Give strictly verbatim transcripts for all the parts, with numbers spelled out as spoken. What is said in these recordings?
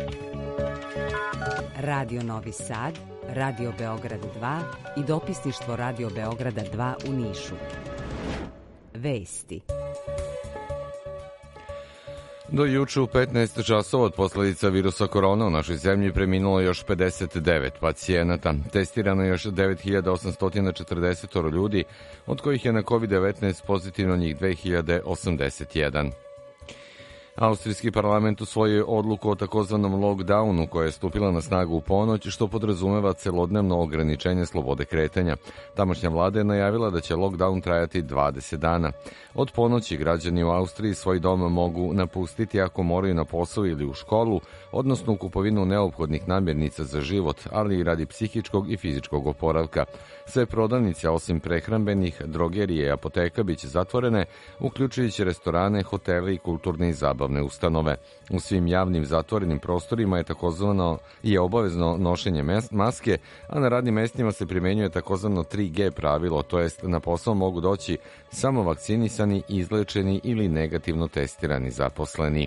Radio Novi Sad, Radio Beograd dva i dopisništvo Radio Beograda dva u Nišu. Vesti. Do juče u petnaest časova od posledica virusa korona u našoj zemlji preminulo još pedeset devet pacijenata. Testirano je još devet hiljada osamsto četrdeset ljudi, od kojih je na kovid devetnaest pozitivno njih dve hiljade osamdeset jedan. Austrijski parlament usvojio je odluku o takozvanom lockdownu koja je stupila na snagu u ponoć, što podrazumeva celodnevno ograničenje slobode kretanja. Tamošnja vlada je najavila da će lockdown trajati dvadeset dana. Od ponoći građani u Austriji svoj dom mogu napustiti ako moraju na posao ili u školu, odnosno u kupovinu neophodnih namirnica za život, ali i radi psihičkog i fizičkog oporavka. Sve prodavnice, osim prehrambenih, drogerije i apoteka, biće zatvorene, uključujući restorane, hotele i kulturne i zabavne ustanove. U svim javnim zatvorenim prostorima je takozvano je obavezno nošenje maske, a na radnim mestima se primenjuje takozvano tri G pravilo, to jest na posao mogu doći samo vakcinisani, izlečeni ili negativno testirani zaposleni.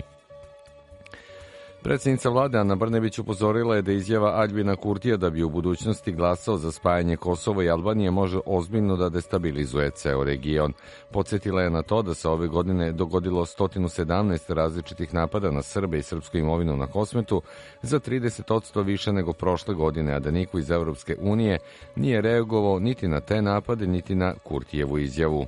Predsjednica vlade Ana Brnabić upozorila je da izjava Aljbina Kurtija da bi u budućnosti glasao za spajanje Kosova i Albanije može ozbiljno da destabilizuje ceo region. Podsjetila je na to da se ove godine dogodilo sto sedamnaest različitih napada na Srbe i srpsku imovinu na Kosmetu, za trideset posto više nego prošle godine, a da niko iz Evropske unije nije reagovao niti na te napade, niti na Kurtijevu izjavu.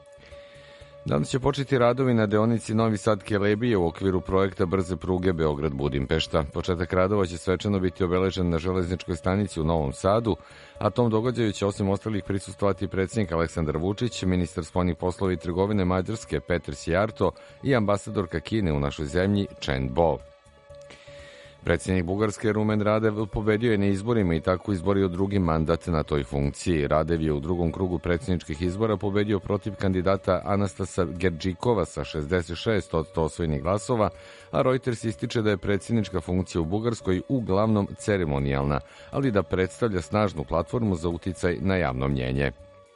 Danas će početi radovi na deonici Novi Sad-Kelebije u okviru projekta brze pruge Beograd-Budimpešta. Početak radova će svečano biti obeležen na železničkoj stanici u Novom Sadu, a tom događaju će osim ostalih prisustvovati predsjednik Aleksandar Vučić, ministar spoljnih poslova i trgovine Mađarske Peter Sijarto i ambasadorka Kine u našoj zemlji Chen Bo. Predsjednik Bugarske Rumen Radev pobedio je na izborima i tako izborio drugi mandat na toj funkciji. Radev je u drugom krugu predsjedničkih izbora pobedio protiv kandidata Anastasa Gerdžikova sa šezdeset šest posto osvojenih glasova, a Reuters ističe da je predsjednička funkcija u Bugarskoj uglavnom ceremonijalna, ali da predstavlja snažnu platformu za uticaj na javno mnjenje.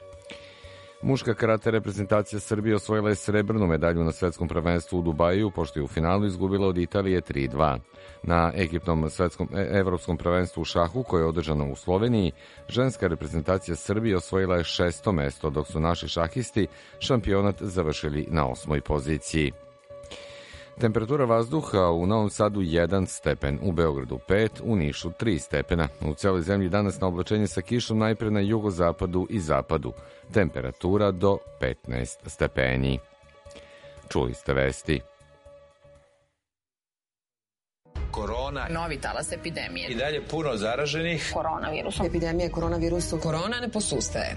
Muška karate reprezentacija Srbije osvojila je srebrnu medalju na svetskom prvenstvu u Dubaju, pošto je u finalu izgubila od Italije tri dva. Na ekipnom svetskom evropskom prvenstvu u šahu, koje je održano u Sloveniji, ženska reprezentacija Srbije osvojila je šesto mesto, dok su naši šahisti šampionat završili na osmoj poziciji. Temperatura vazduha u Novom Sadu jedan stepen, u Beogradu pet, u Nišu tri stepena. U celoj zemlji danas na oblačenje sa kišom najpre na jugozapadu i zapadu. Temperatura do petnaest stepeni. Čuli ste vesti. Korona. Novi talas epidemije. I dalje puno zaraženih. Koronavirusom. Epidemija koronavirusom. Korona ne posustaje.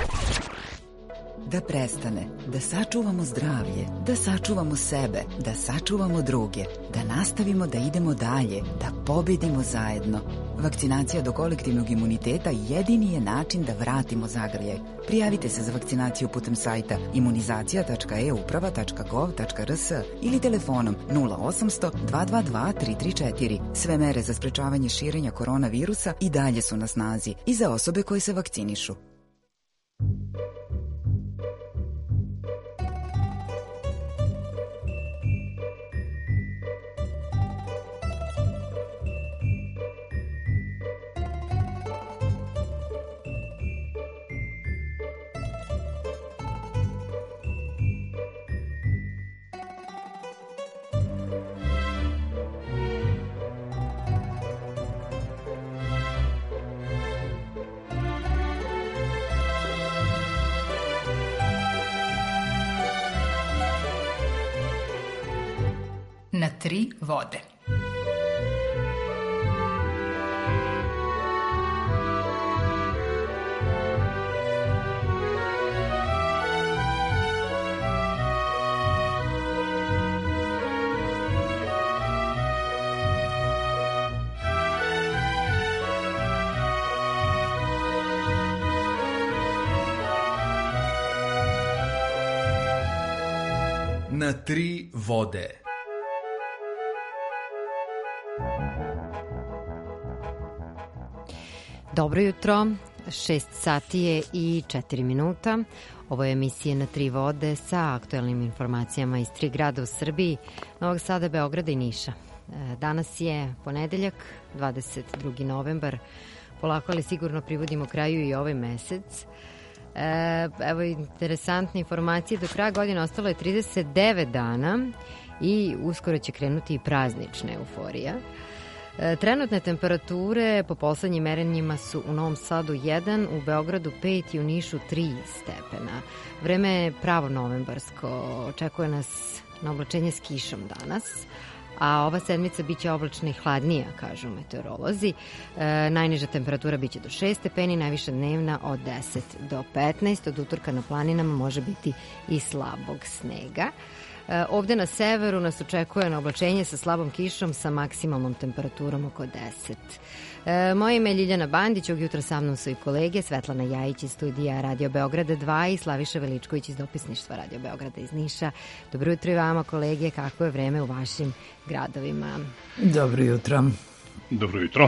Da prestane, da sačuvamo zdravlje, da sačuvamo sebe, da sačuvamo druge, da nastavimo da idemo dalje, da pobedimo zajedno. Vakcinacija do kolektivnog imuniteta jedini je način da vratimo zagrljaj. Prijavite se za vakcinaciju putem sajta imunizacija tačka e uprava tačka gov tačka r s ili telefonom nula osamsto dva dva dva tri tri četiri. Sve mere za sprečavanje širenja koronavirusa i dalje su na snazi i za osobe koje se vakcinišu. Na tri vode. Na tri vode. Dobro jutro, šest sati je i četiri minuta. Ovo je emisija Na tri vode sa aktuelnim informacijama iz tri grada u Srbiji, Novog Sada, Beograda i Niša. Danas je ponedeljak, dvadeset drugi novembar, polako ali sigurno privodimo kraju i ovaj mesec. E, evo interesantne informacije, do kraja godine ostalo je trideset devet dana i uskoro će krenuti i praznična euforija. E, trenutne temperature po poslednjim merenjima su u Novom Sadu jedan, u Beogradu pet i u Nišu tri stepena. Vreme je pravo novembarsko, očekuje nas na oblačenje s kišom danas, a ova sedmica biće oblačna i hladnija, kažu meteorolozi. E, najniža temperatura biće do šest stepeni, najviša dnevna od deset do petnaest. Od utorka na planinama može biti i slabog snega. E, ovde na severu nas očekuje na oblačenje sa slabom kišom sa maksimalnom temperaturom oko deset. E, moje ime je Ljiljana Bandić, ovog jutra sa mnom su i kolege Svetlana Jajić iz studija Radio Beograda dva i Slaviša Veličković iz dopisništva Radio Beograda iz Niša. Dobro jutro i vama, kolege, kako je vreme u vašim gradovima? Dobro jutro. Dobro jutro.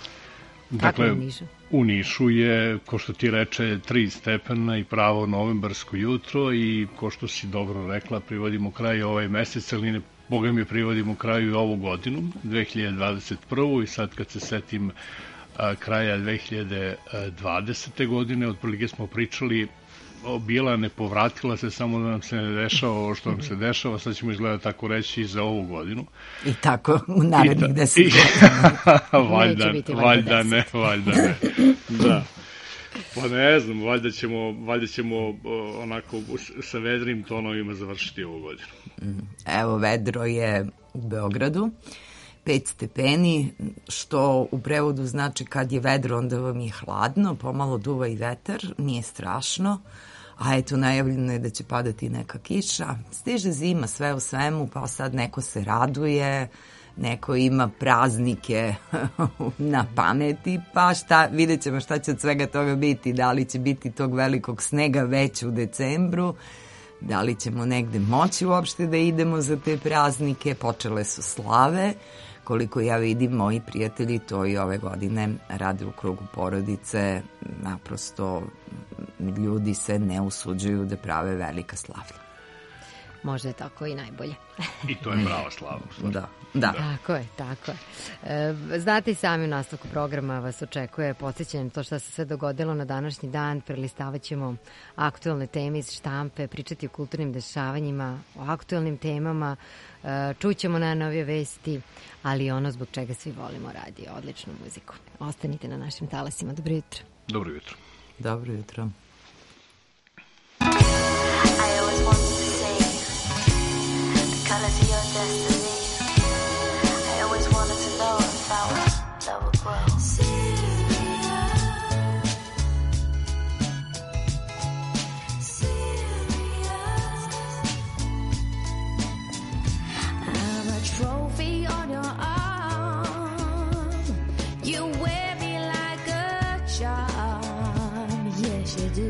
Kako je u Nišu? U Nišu je, ko što ti reče, tri stepena i pravo novembarsko jutro i ko što si dobro rekla, privodimo kraj ovaj mesec, ali ne Boga mi privodimo kraju i ovu godinu, dve hiljade dvadeset prvu. I sad kad se setim a, kraja dve hiljade dvadesete. godine, otprilike smo pričali bila ne povratila se, samo da nam se ne dešava ovo što nam se dešava, sad ćemo izgleda tako reći i za ovu godinu. I tako u narednih deset godina. Valjda, valjda ne, valjda ne. Da. Pa ne znam, valjda ćemo, valjda ćemo onako sa vedrim tonovima završiti ovu godinu. Evo, vedro je u Beogradu, pet stepeni, što u prevodu znači kad je vedro onda vam je hladno, pomalo duva i vetar, nije strašno, a eto najavljeno je da će padati neka kiša. Stiže zima sve u svemu, pa sad neko se raduje, neko ima praznike na pameti, pa šta, vidjet ćemo šta će od svega toga biti, da li će biti tog velikog snega već u decembru, da li ćemo negde moći uopšte da idemo za te praznike, počele su slave, koliko ja vidim, moji prijatelji to i ove godine rade u krugu porodice, naprosto ljudi se ne usuđuju da prave velika slavlja. Možda je tako i najbolje. I to je prava slava. Da, da. Tako je, tako je. E, znate i sami u nastavku programa vas očekuje podsjećanje to što se sve dogodilo na današnji dan. Prelistavat ćemo aktualne teme iz štampe, pričati o kulturnim dešavanjima, o aktualnim temama, e, čućemo najnovije vesti, ali ono zbog čega svi volimo radio, odličnu muziku. Ostanite na našim talasima. Dobro jutro. Dobro jutro. Dobro jutro. Colors of your destiny. I always wanted to know if our love would grow. Syria, Syria. I'm a trophy on your arm. You wear me like a charm. Yes, you do.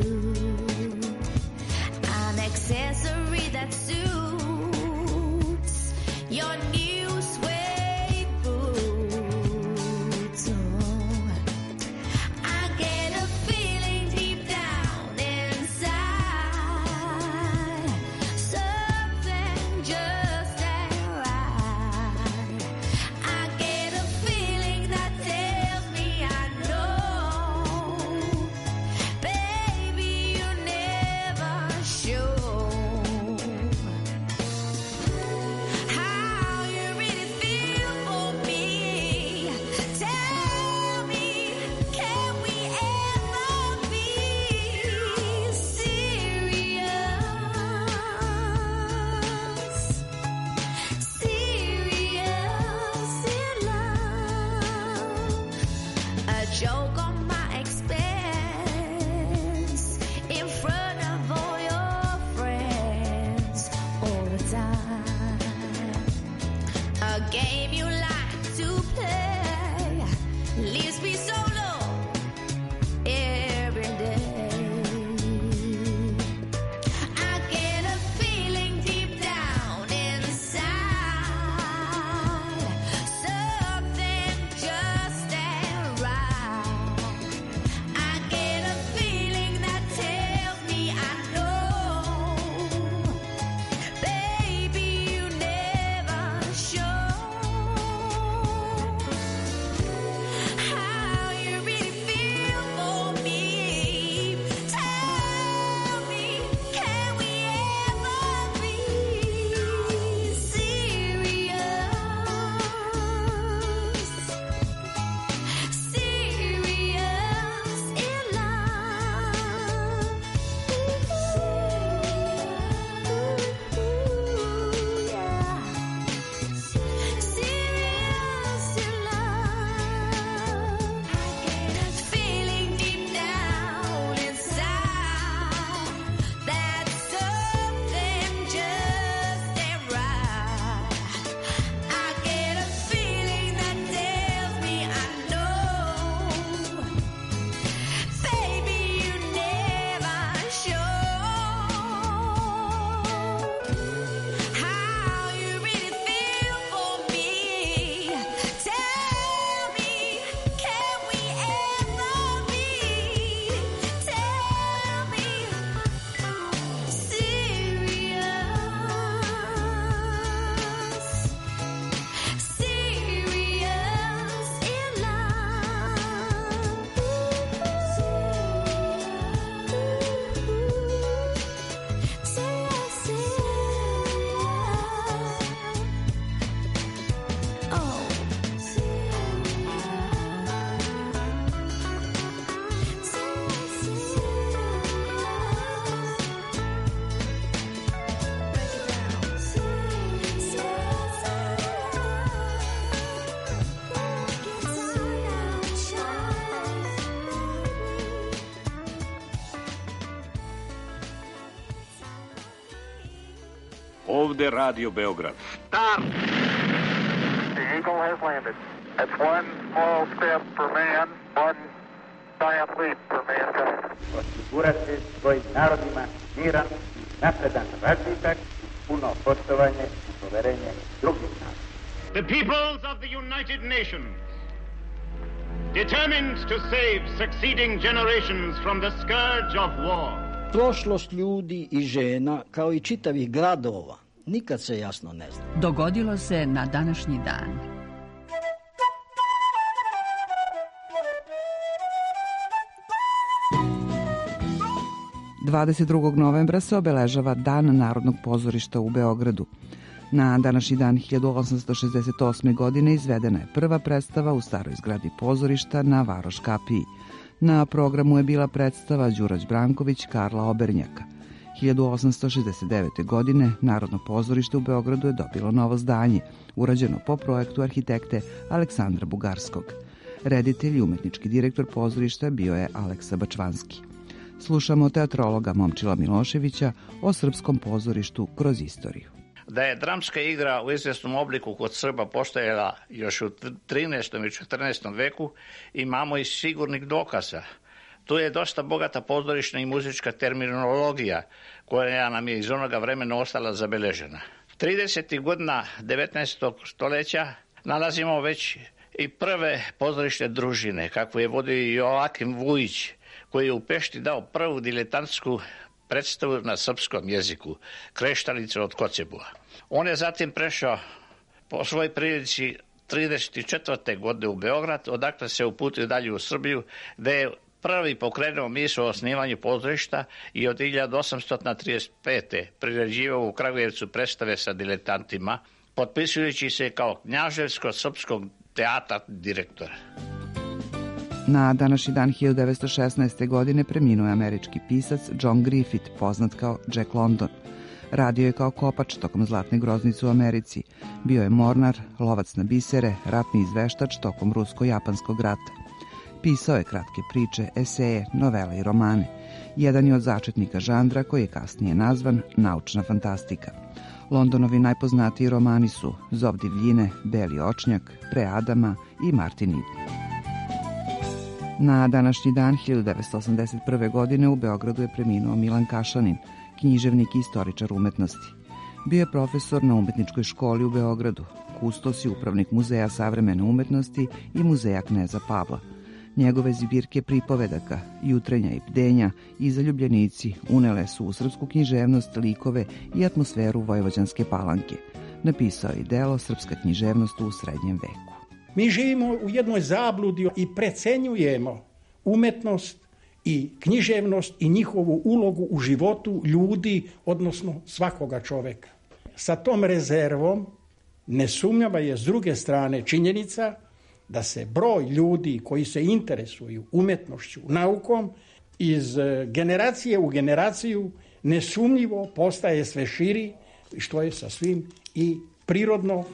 Ovde Radio Beograd. Start! The Eagle has landed. That's one small step for man, one giant leap for mankind. Osigurati svojim narodima miran, napredan razvitak, puno poštovanje i poverenje drugih naroda. The peoples of the United Nations, determined to save succeeding generations from the scourge of war. Prošlost ljudi i žena, kao i čitavih gradova, nikad se jasno ne zna. Dogodilo se na današnji dan. dvadeset drugog novembra se obeležava Dan Narodnog pozorišta u Beogradu. Na današnji dan hiljadu osamsto šezdeset osme. godine izvedena je prva predstava u staroj zgradi pozorišta na Varoš kapiji. Na programu je bila predstava Đurać Branković Karla Obernjaka. hiljadu osamsto šezdeset devete. godine Narodno pozorište u Beogradu je dobilo novo zdanje, urađeno po projektu arhitekte Aleksandra Bugarskog. Reditelj i umetnički direktor pozorišta bio je Aleksa Bačvanski. Slušamo teatrologa Momčila Miloševića o srpskom pozorištu kroz istoriju. Da je dramska igra u izvjesnom obliku kod Srba postojala još u trinaestom i četrnaestom veku, imamo i sigurnih dokaza. Tu je dosta bogata pozorišna i muzička terminologija koja nam je iz onoga vremena ostala zabeležena. tridesetih godina devetnaestog stoljeća nalazimo već i prve pozorišne družine, kako je vodio i Joakim Vujić, koji je u Pešti dao prvu diletantsku predstavu na srpskom jeziku, Kreštalica od Kocebua. On je zatim prešao po svoj prilici trideset četvrte. godine u Beograd, odakle se uputio dalje u Srbiju, gde je prvi pokrenuo misao o osnivanju pozorišta i od hiljadu osamsto trideset pete. priređivao u Kragujevcu predstave sa diletantima, potpisujući se kao knjaževsko-srpskog teatra direktora. Na današnji dan hiljadu devetsto šesnaeste. godine preminuo je američki pisac John Griffith, poznat kao Jack London. Radio je kao kopač tokom Zlatne groznice u Americi. Bio je mornar, lovac na bisere, ratni izveštač tokom rusko-japanskog rata. Pisao je kratke priče, eseje, novele i romane. Jedan je od začetnika žanra koji je kasnije nazvan naučna fantastika. Londonovi najpoznatiji romani su Zov divljine, Beli očnjak, Pre Adama i Martin Eden. Na današnji dan hiljadu devetsto osamdeset prve. godine u Beogradu je preminuo Milan Kašanin, književnik i istoričar umetnosti. Bio je profesor na umetničkoj školi u Beogradu, kustos i upravnik Muzeja savremene umetnosti i Muzeja kneza Pavla. Njegove zbirke pripovedaka, Jutrenja i bdenja i Zaljubljenici unele su u srpsku književnost likove i atmosferu Vojvođanske Palanke. Napisao je i delo Srpska književnost u srednjem veku. Mi živimo u jednoj zabludi i precenjujemo umetnost i književnost i njihovu ulogu u životu ljudi, odnosno svakoga čoveka. Sa tom rezervom nesumnjava je s druge strane činjenica da se broj ljudi koji se interesuju umetnošću, naukom, iz generacije u generaciju nesumnjivo postaje sve širi, što je sasvim i prirodno.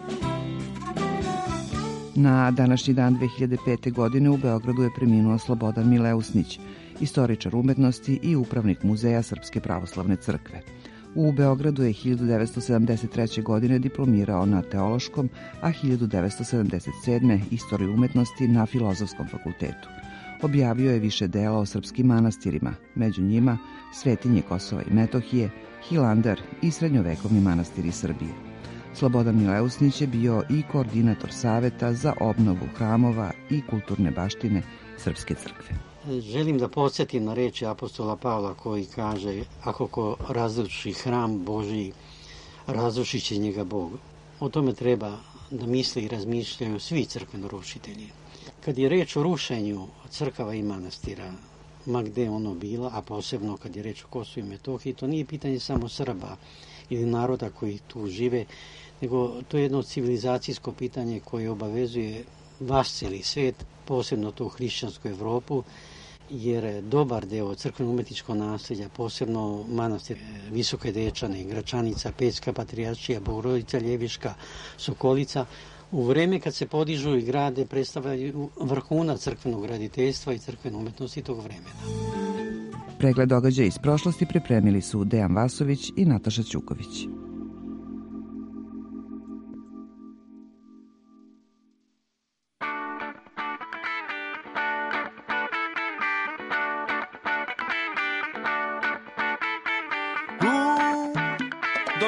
Na današnji dan dve hiljade pete. godine u Beogradu je preminuo Slobodan Mileusnić, istoričar umetnosti i upravnik Muzeja Srpske pravoslavne crkve. U Beogradu je hiljadu devetsto sedamdeset treće. godine diplomirao na teološkom, a hiljadu devetsto sedamdeset sedme. istoriju umetnosti na Filozofskom fakultetu. Objavio je više dela o srpskim manastirima, među njima Svetinje Kosova i Metohije, Hilandar i srednjovekovni manastiri Srbije. Slobodan Mileusnić je bio i koordinator Saveta za obnovu hramova i kulturne baštine Srpske crkve. Želim da podsjetim na reči apostola Pavla koji kaže: ako ko razruši hram Božiji, razrušit će njega Bog. O tome treba da misle i razmišljaju svi crkvenorušitelji. Kad je reč o rušenju crkava i manastira, ma gde ono bila, a posebno kad je reč o Kosovu i Metohiji, to nije pitanje samo Srba ili naroda koji tu žive, nego to je jedno civilizacijsko pitanje koje obavezuje vaš cijeli svet, posebno tu hrišćansku Evropu, jer dobar deo crkveno-umetničkog nasljeđa, posebno manastir Visoke Dečane, Gračanica, Pećka patrijaršija, Bogorodica Ljeviška, Sokolica, u vreme kad se podižu i grade predstavljaju vrhunac crkvenog graditeljstva i crkvene umetnosti tog vremena. Pregled događaja iz prošlosti pripremili su Dejan Vasović i Nataša Ćuković.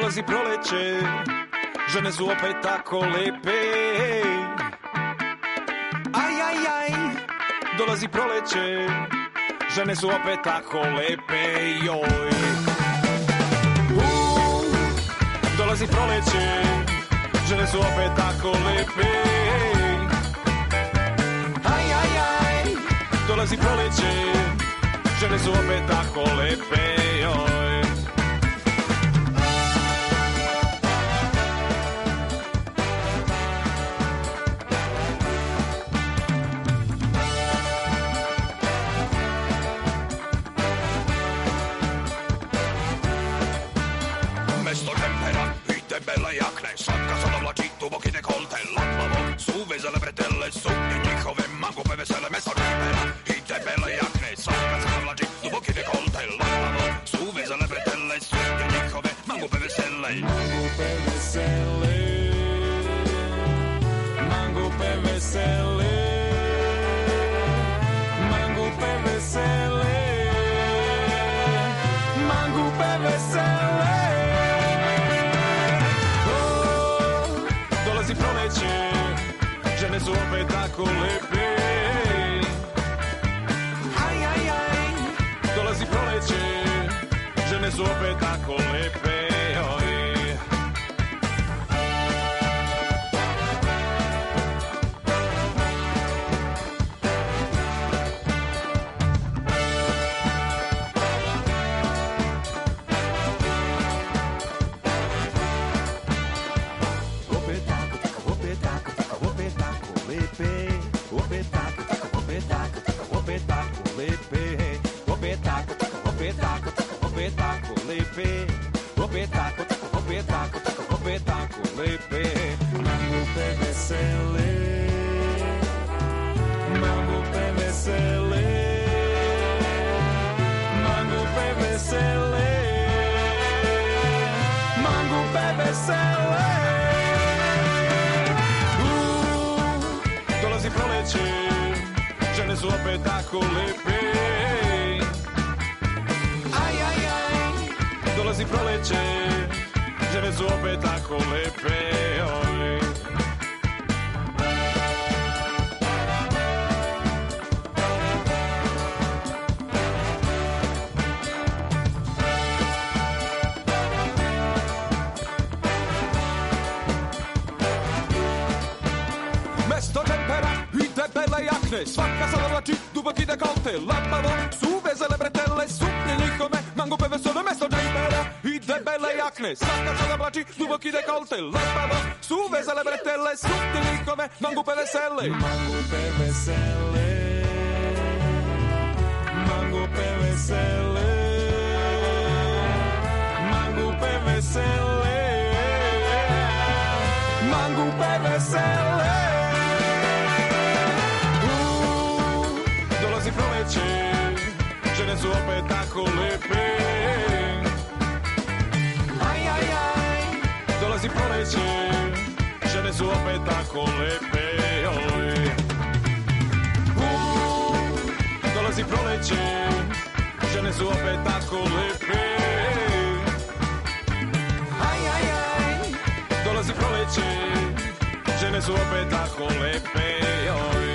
Dolazi proleće, žene su opet tako lepe. Aj, aj, aj, dolazi proleće, žene su opet tako lepe, joj. Uh, dolazi proleće, žene su opet tako lepe. Aj, aj, aj, dolazi proleće, žene su opet tako lepe, joj. Mesto tempera i te belle jakne, svaka sad oblači duboki dekolte, laplavo su vezale bretelle, suknje njihove mangupe vesele. Mesto tempera i te belle jakne, svaka sad oblači duboki dekolte, laplavo su vezale bretelle, suknje njihove mangupe vesele. Mangupe vesele, mangupe vesele, mangupe vesele, mangupe vesele. Dolazi proleće, žene su opet tako lepe. Aj, aj, aj, dolazi proleće, žene su opet tako lepe. Oj. Dolazi proleće, žene su opet tako lepe. Aj, aj, aj, dolazi proleće, žene su opet tako lepe. Oj. Mesto tempera i te belle jakne, svaka sad oblači duboki dekolte, lapavo su vezele bretelle, suknje njihove mangupe vesele. Mesto tempera i te belle jakne, svaka sad oblači duboki dekolte, lapavo su vezele bretelle, suknje njihove mangupe vesele. Mangupe vesele, mangupe vesele, mangupe vesele, mangupe vesele. Dolazi proleće, žene su opet tako lepe. Aj, aj, aj, dolazi proleće, žene su opet tako lepe. Oj. Uh, dolazi proleće, žene su opet tako lepe. Aj, aj, aj, dolazi proleće, žene su opet tako lepe. Oj.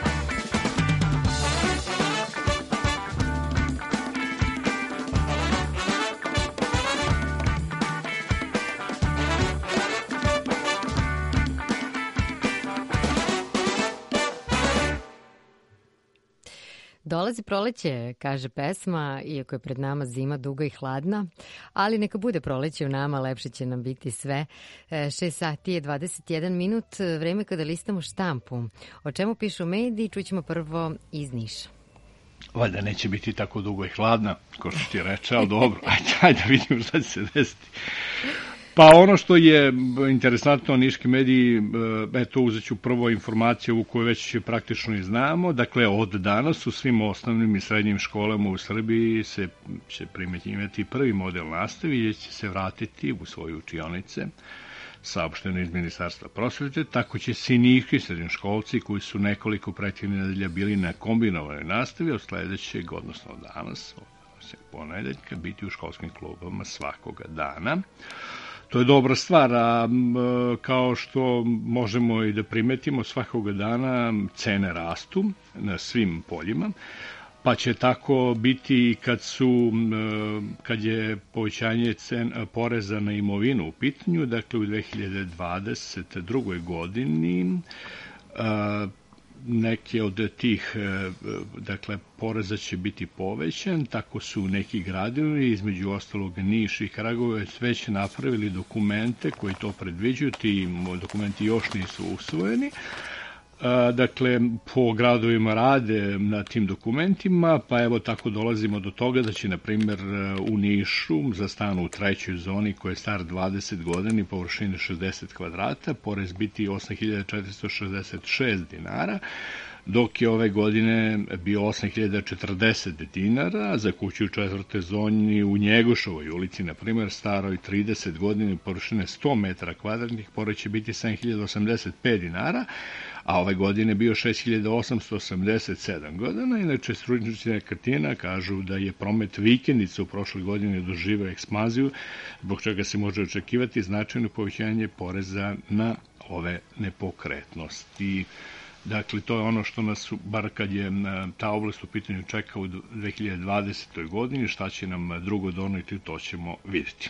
Dolazi proleće, kaže pesma, iako je pred nama zima duga i hladna, ali neka bude proleće u nama, lepše će nam biti sve. šest sati je dvadeset jedan minut, vreme kada listamo štampu. O čemu pišu mediji, čućemo prvo iz Niša. Valjda neće biti tako dugo i hladna, ko što ti reče, ali dobro, ajde, ajde da vidimo šta će se desiti. Pa ono što je interesantno, niški mediji, eto uzet ću prvo informaciju koju već praktično i znamo. Dakle, od danas u svim osnovnim i srednjim školama u Srbiji se će primenjivati prvi model nastave i će se vratiti u svoje učionice, saopšteno iz Ministarstva prosvete. Tako će se i niški srednjoškolci koji su nekoliko prethodnih nedelja bili na kombinovanoj nastavi od sledećeg, odnosno danas, od ponedeljka, biti u školskim klubama svakoga dana. To je dobra stvar, a kao što možemo i da primetimo, svakoga dana cene rastu na svim poljima, pa će tako biti kad su kad je povećanje cen poreza na imovinu u pitanju, dakle u dve hiljade dvadeset drugoj godini neke od tih dakle poreza će biti povećan, tako su neki gradovi, između ostalog Niš i Kragujevac, već napravili dokumente koji to predviđaju, ti dokumenti još nisu usvojeni. Dakle, po gradovima rade na tim dokumentima, pa evo tako dolazimo do toga da će, na primjer, u Nišu za stan u trećoj zoni koji je star dvadeset godina i površine šezdeset kvadrata, porez biti osam hiljada četiristo šezdeset šest dinara, dok je ove godine bio osam hiljada četrdeset dinara, za kuću u četvrtoj zoni u Njegošovoj ulici, na primjer, staroj trideset godina i površine sto metara kvadratnih, porez će biti sedam hiljada osamdeset pet dinara, a ove godine bio šest hiljada osamsto osamdeset sedam godina. Inače, stručnjaci nekretnina kažu da je promet vikendica u prošloj godini doživeo ekspanziju, zbog čega se može očekivati značajno povećanje poreza na ove nepokretnosti. Dakle, to je ono što nas, bar kad je ta oblast u pitanju, čeka u dve hiljade dvadesetoj godini, šta će nam drugo doneti, to ćemo vidjeti.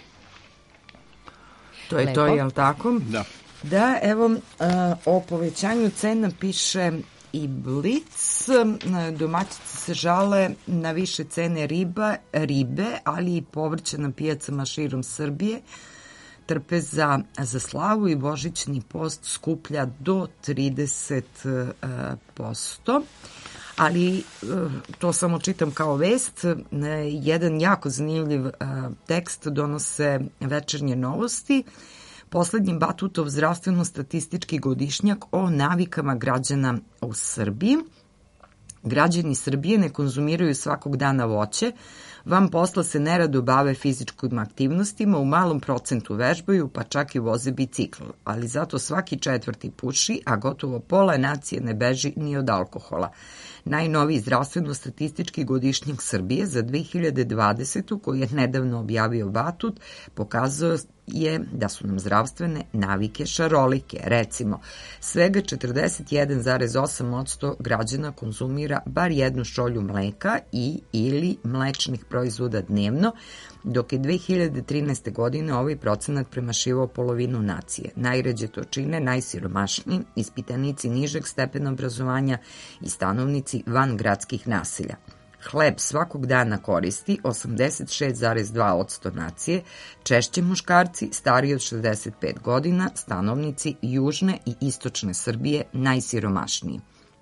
To je to, je li tako? Da. Da, evo, o povećanju cena piše i Blic. Domaćice se žale na više cene riba, ribe, ali i povrća na pijacama širom Srbije. Trpe za, za slavu i božićni post skuplja do trideset posto. Ali to samo čitam kao vest. Jedan jako zanimljiv tekst donose Večernje novosti. Poslednji Batutov zdravstveno-statistički godišnjak o navikama građana u Srbiji. Građani Srbije ne konzumiraju svakog dana voće, van posla se nerado bave fizičkim aktivnostima, u malom procentu vežbaju, pa čak i voze bicikl, ali zato svaki četvrti puši, a gotovo pola nacije ne beži ni od alkohola. Najnoviji zdravstveno-statistički godišnjak Srbije za dve hiljade dvadesetu. koji je nedavno objavio Batut, pokazao je da su nam zdravstvene navike šarolike. Recimo, svega četrdeset jedan zarez osam posto građana konzumira bar jednu šolju mleka i ili mlečnih proizvoda dnevno, dok je dve hiljade trinaeste. godine ovaj procenat premašivao polovinu nacije. Najređe to čine najsiromašniji, ispitanici nižeg stepena obrazovanja i stanovnici van gradskih naselja. Hleb svakog dana koristi osamdeset šest zarez dva posto nacije, češće muškarci stariji od šezdeset pet godina, stanovnici južne i istočne Srbije najsiromašniji.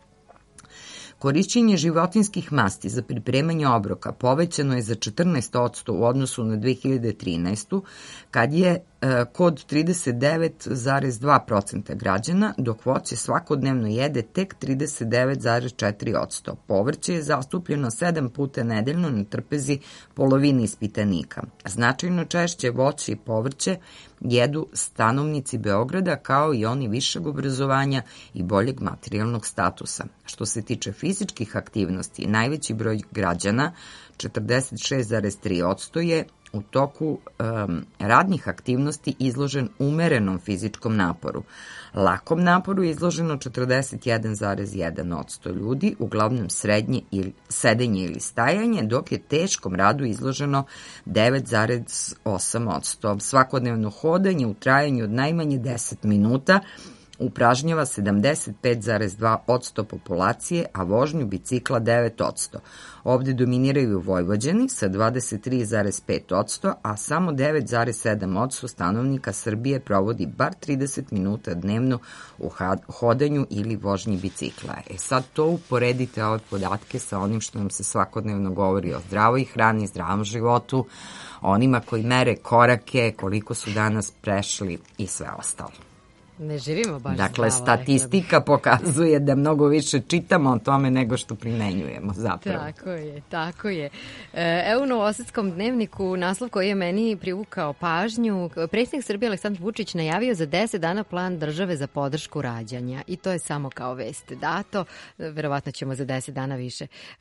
Korišćenje životinskih masti za pripremanje obroka povećano je za četrnaest posto u odnosu na dve hiljade trinaestu. kad je e, kod trideset devet zarez dva posto građana, dok voće svakodnevno jede tek trideset devet zarez četiri posto. Povrće je zastupljeno sedam puta nedeljno na trpezi polovini ispitanika. Značajno češće voće i povrće jedu stanovnici Beograda, kao i oni višeg obrazovanja i boljeg materijalnog statusa. Što se tiče fizičkih aktivnosti, najveći broj građana, četrdeset šest zarez tri posto, je u toku um, radnih aktivnosti izložen umerenom fizičkom naporu. Lakom naporu je izloženo četrdeset jedan zarez jedan posto ljudi, uglavnom srednje ili sedenje ili stajanje, dok je teškom radu izloženo devet zarez osam posto. Svakodnevno hodanje u trajanju od najmanje deset minuta upražnjava sedamdeset pet zarez dva posto populacije, a vožnju bicikla devet posto. Ovde dominiraju Vojvođani sa dvadeset tri zarez pet posto, a samo devet zarez sedam posto stanovnika Srbije provodi bar trideset minuta dnevno u hodanju ili vožnji bicikla. E sad to uporedite ove podatke sa onim što nam se svakodnevno govori o zdravoj hrani, zdravom životu, onima koji mere korake, koliko su danas prešli i sve ostalo. Ne živimo baš Dakle, zdravo, statistika pokazuje da mnogo više čitamo o tome nego što primenjujemo zapravo. Tako je, tako je. Evo u Novosavskom dnevniku naslov koji je meni privukao pažnju. Predsjednik Srbije Aleksandar Vučić najavio za deset dana plan države za podršku rađanja i to je samo kao vest dato. Verovatno ćemo za deset dana više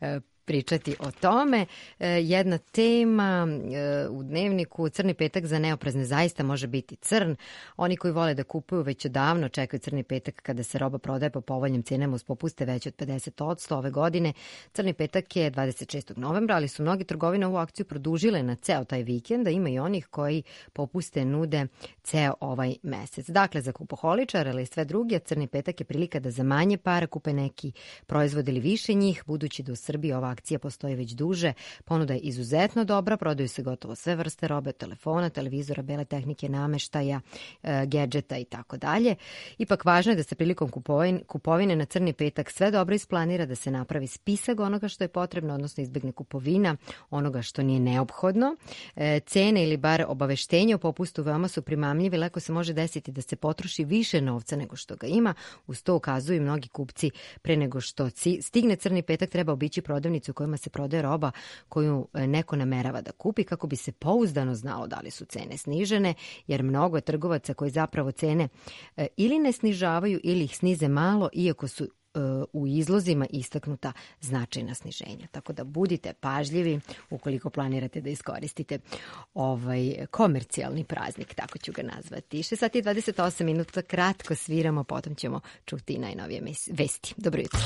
pričati o tome. Jedna tema u dnevniku, crni petak za neoprezne zaista može biti crn. Oni koji vole da kupuju već odavno čekaju crni petak kada se roba prodaje po povoljnim cenama uz popuste veće od pedeset posto ove godine. Crni petak je dvadeset šestog novembra, ali su mnogi trgovine ovu akciju produžile na ceo taj vikend, a ima i onih koji popuste nude ceo ovaj mesec. Dakle, za kupoholičare ili sve druge, crni petak je prilika da za manje para kupe neki proizvod ili više njih, budući da u Srbiji ova akcija postoji već duže. Ponuda je izuzetno dobra, prodaju se gotovo sve vrste robe, telefona, televizora, bele tehnike, nameštaja, e, gedžeta i tako dalje. Ipak važno je da se prilikom kupovine, kupovine na crni petak sve dobro isplanira, da se napravi spisak onoga što je potrebno, odnosno izbegne kupovina onoga što nije neophodno. E, cene ili bar obaveštenje o popustu veoma su primamljivi, lako se može desiti da se potroši više novca nego što ga ima. Uz to ukazuju i mnogi kupci pre nego što stigne crni petak treba obići prodavnicu u kojima se prodaje roba koju neko namerava da kupi kako bi se pouzdano znalo da li su cene snižene, jer mnogo je trgovaca koji zapravo cene ili ne snižavaju ili ih snize malo, iako su u izlozima istaknuta značajna sniženja. Tako da budite pažljivi ukoliko planirate da iskoristite ovaj komercijalni praznik, tako ću ga nazvati. šest sati i dvadeset osam minuta, kratko sviramo, potom ćemo čuti najnovije vesti. Dobro jutro.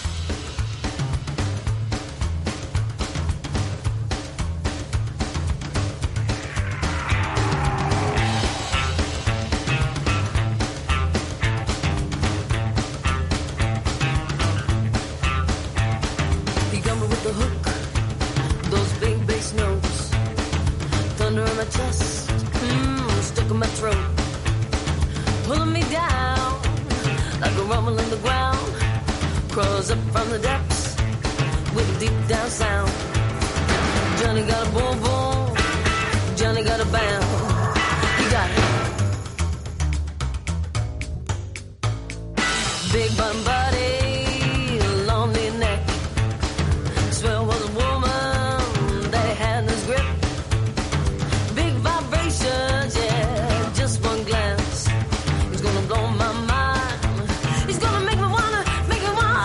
Up from the depths with a deep down sound. Johnny got a boom boom, Johnny got a bound. He got it. Big bum body, lonely neck. Swell was a woman that had this grip. Big vibrations, yeah, just one glance. He's gonna blow my mind. He's gonna make me wanna, make me wanna.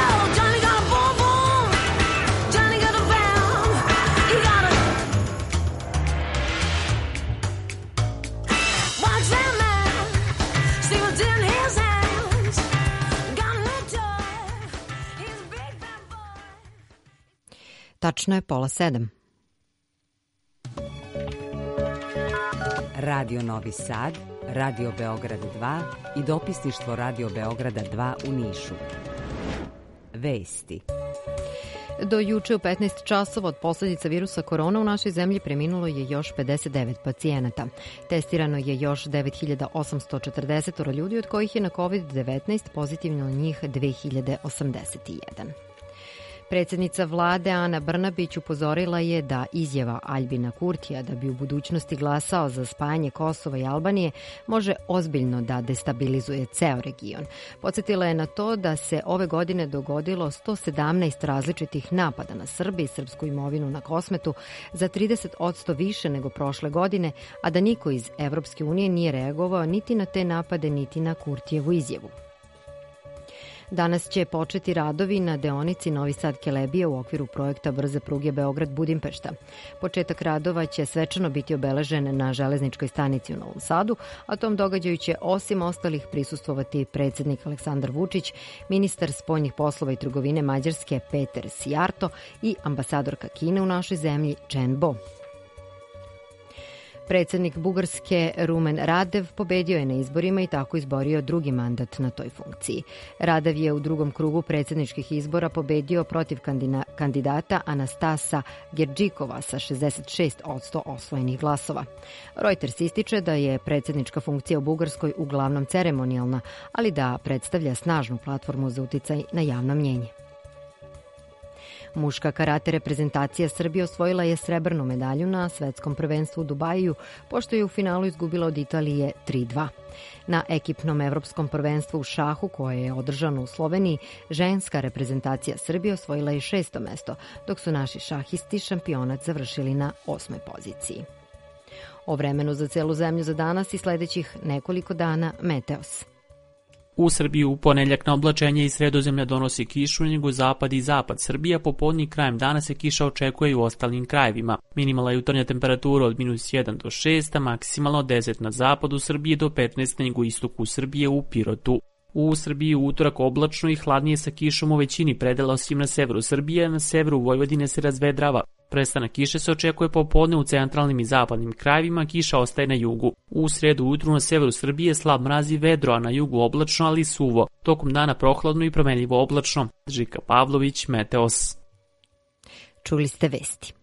Tačno je pola sedam. Radio Novi Sad, Radio Beograd dva i dopisništvo Radio Beograda dva u Nišu. Vesti. Do juče u petnaest časova od posljedica virusa korona u našoj zemlji preminulo je još pedeset devet pacijenata. Testirano je još devet hiljada osamsto četrdeset ljudi, od kojih je na kovid devetnaest pozitivno njih dve hiljade osamdeset jedan. Predsjednica vlade Ana Brnabić upozorila je da izjava Aljbina Kurtija da bi u budućnosti glasao za spajanje Kosova i Albanije može ozbiljno da destabilizuje ceo region. Podsjetila je na to da se ove godine dogodilo sto sedamnaest različitih napada na Srbe i srpsku imovinu na Kosmetu, za trideset posto više nego prošle godine, a da niko iz Evropske unije nije reagovao niti na te napade, niti na Kurtijevu izjavu. Danas će početi radovi na deonici Novi Sad-Kelebija u okviru projekta brze pruge Beograd-Budimpešta. Početak radova će svečano biti obeležen na železničkoj stanici u Novom Sadu, a tom događaju će osim ostalih prisustvovati predsjednik Aleksandar Vučić, ministar spoljnih poslova i trgovine Mađarske Peter Sijarto i ambasadorka Kine u našoj zemlji Chen Bo. Predsjednik Bugarske Rumen Radev pobedio je na izborima i tako izborio drugi mandat na toj funkciji. Radev je u drugom krugu predsjedničkih izbora pobedio protiv kandidata Anastasa Gerđikova sa šezdeset šest posto osvojenih glasova. Reuters ističe da je predsjednička funkcija u Bugarskoj uglavnom ceremonijalna, ali da predstavlja snažnu platformu za uticaj na javno mnjenje. Muška karate reprezentacija Srbije osvojila je srebrnu medalju na svetskom prvenstvu u Dubaju, pošto je u finalu izgubila od Italije tri dva. Na ekipnom evropskom prvenstvu u šahu, koje je održano u Sloveniji, ženska reprezentacija Srbije osvojila je šesto mesto, dok su naši šahisti šampionat završili na osmoj poziciji. O vremenu za celu zemlju za danas i sledećih nekoliko dana Meteos. U Srbiji u ponedjeljak na oblačenje iz Sredozemlja donosi kišu na jugozapad i zapad Srbija, popodne i krajem dana se kiša očekuje i u ostalim krajevima. Minimalna jutarnja temperatura od minus jedan do šest, a maksimalno od deset na zapadu Srbije do petnaest na jugoistoku Srbije u Pirotu. U Srbiji u utorak oblačno i hladnije sa kišom u većini predela, osim na severu Srbije, na severu Vojvodine se razvedrava. Prestanak kiše se očekuje popodne u centralnim i zapadnim krajevima, kiša ostaje na jugu. U sredu ujutru na severu Srbije slab mraz i vedro, a na jugu oblačno, ali suvo. Tokom dana prohladno i promenljivo oblačno. Žika Pavlović, Meteos. Čuli ste vesti.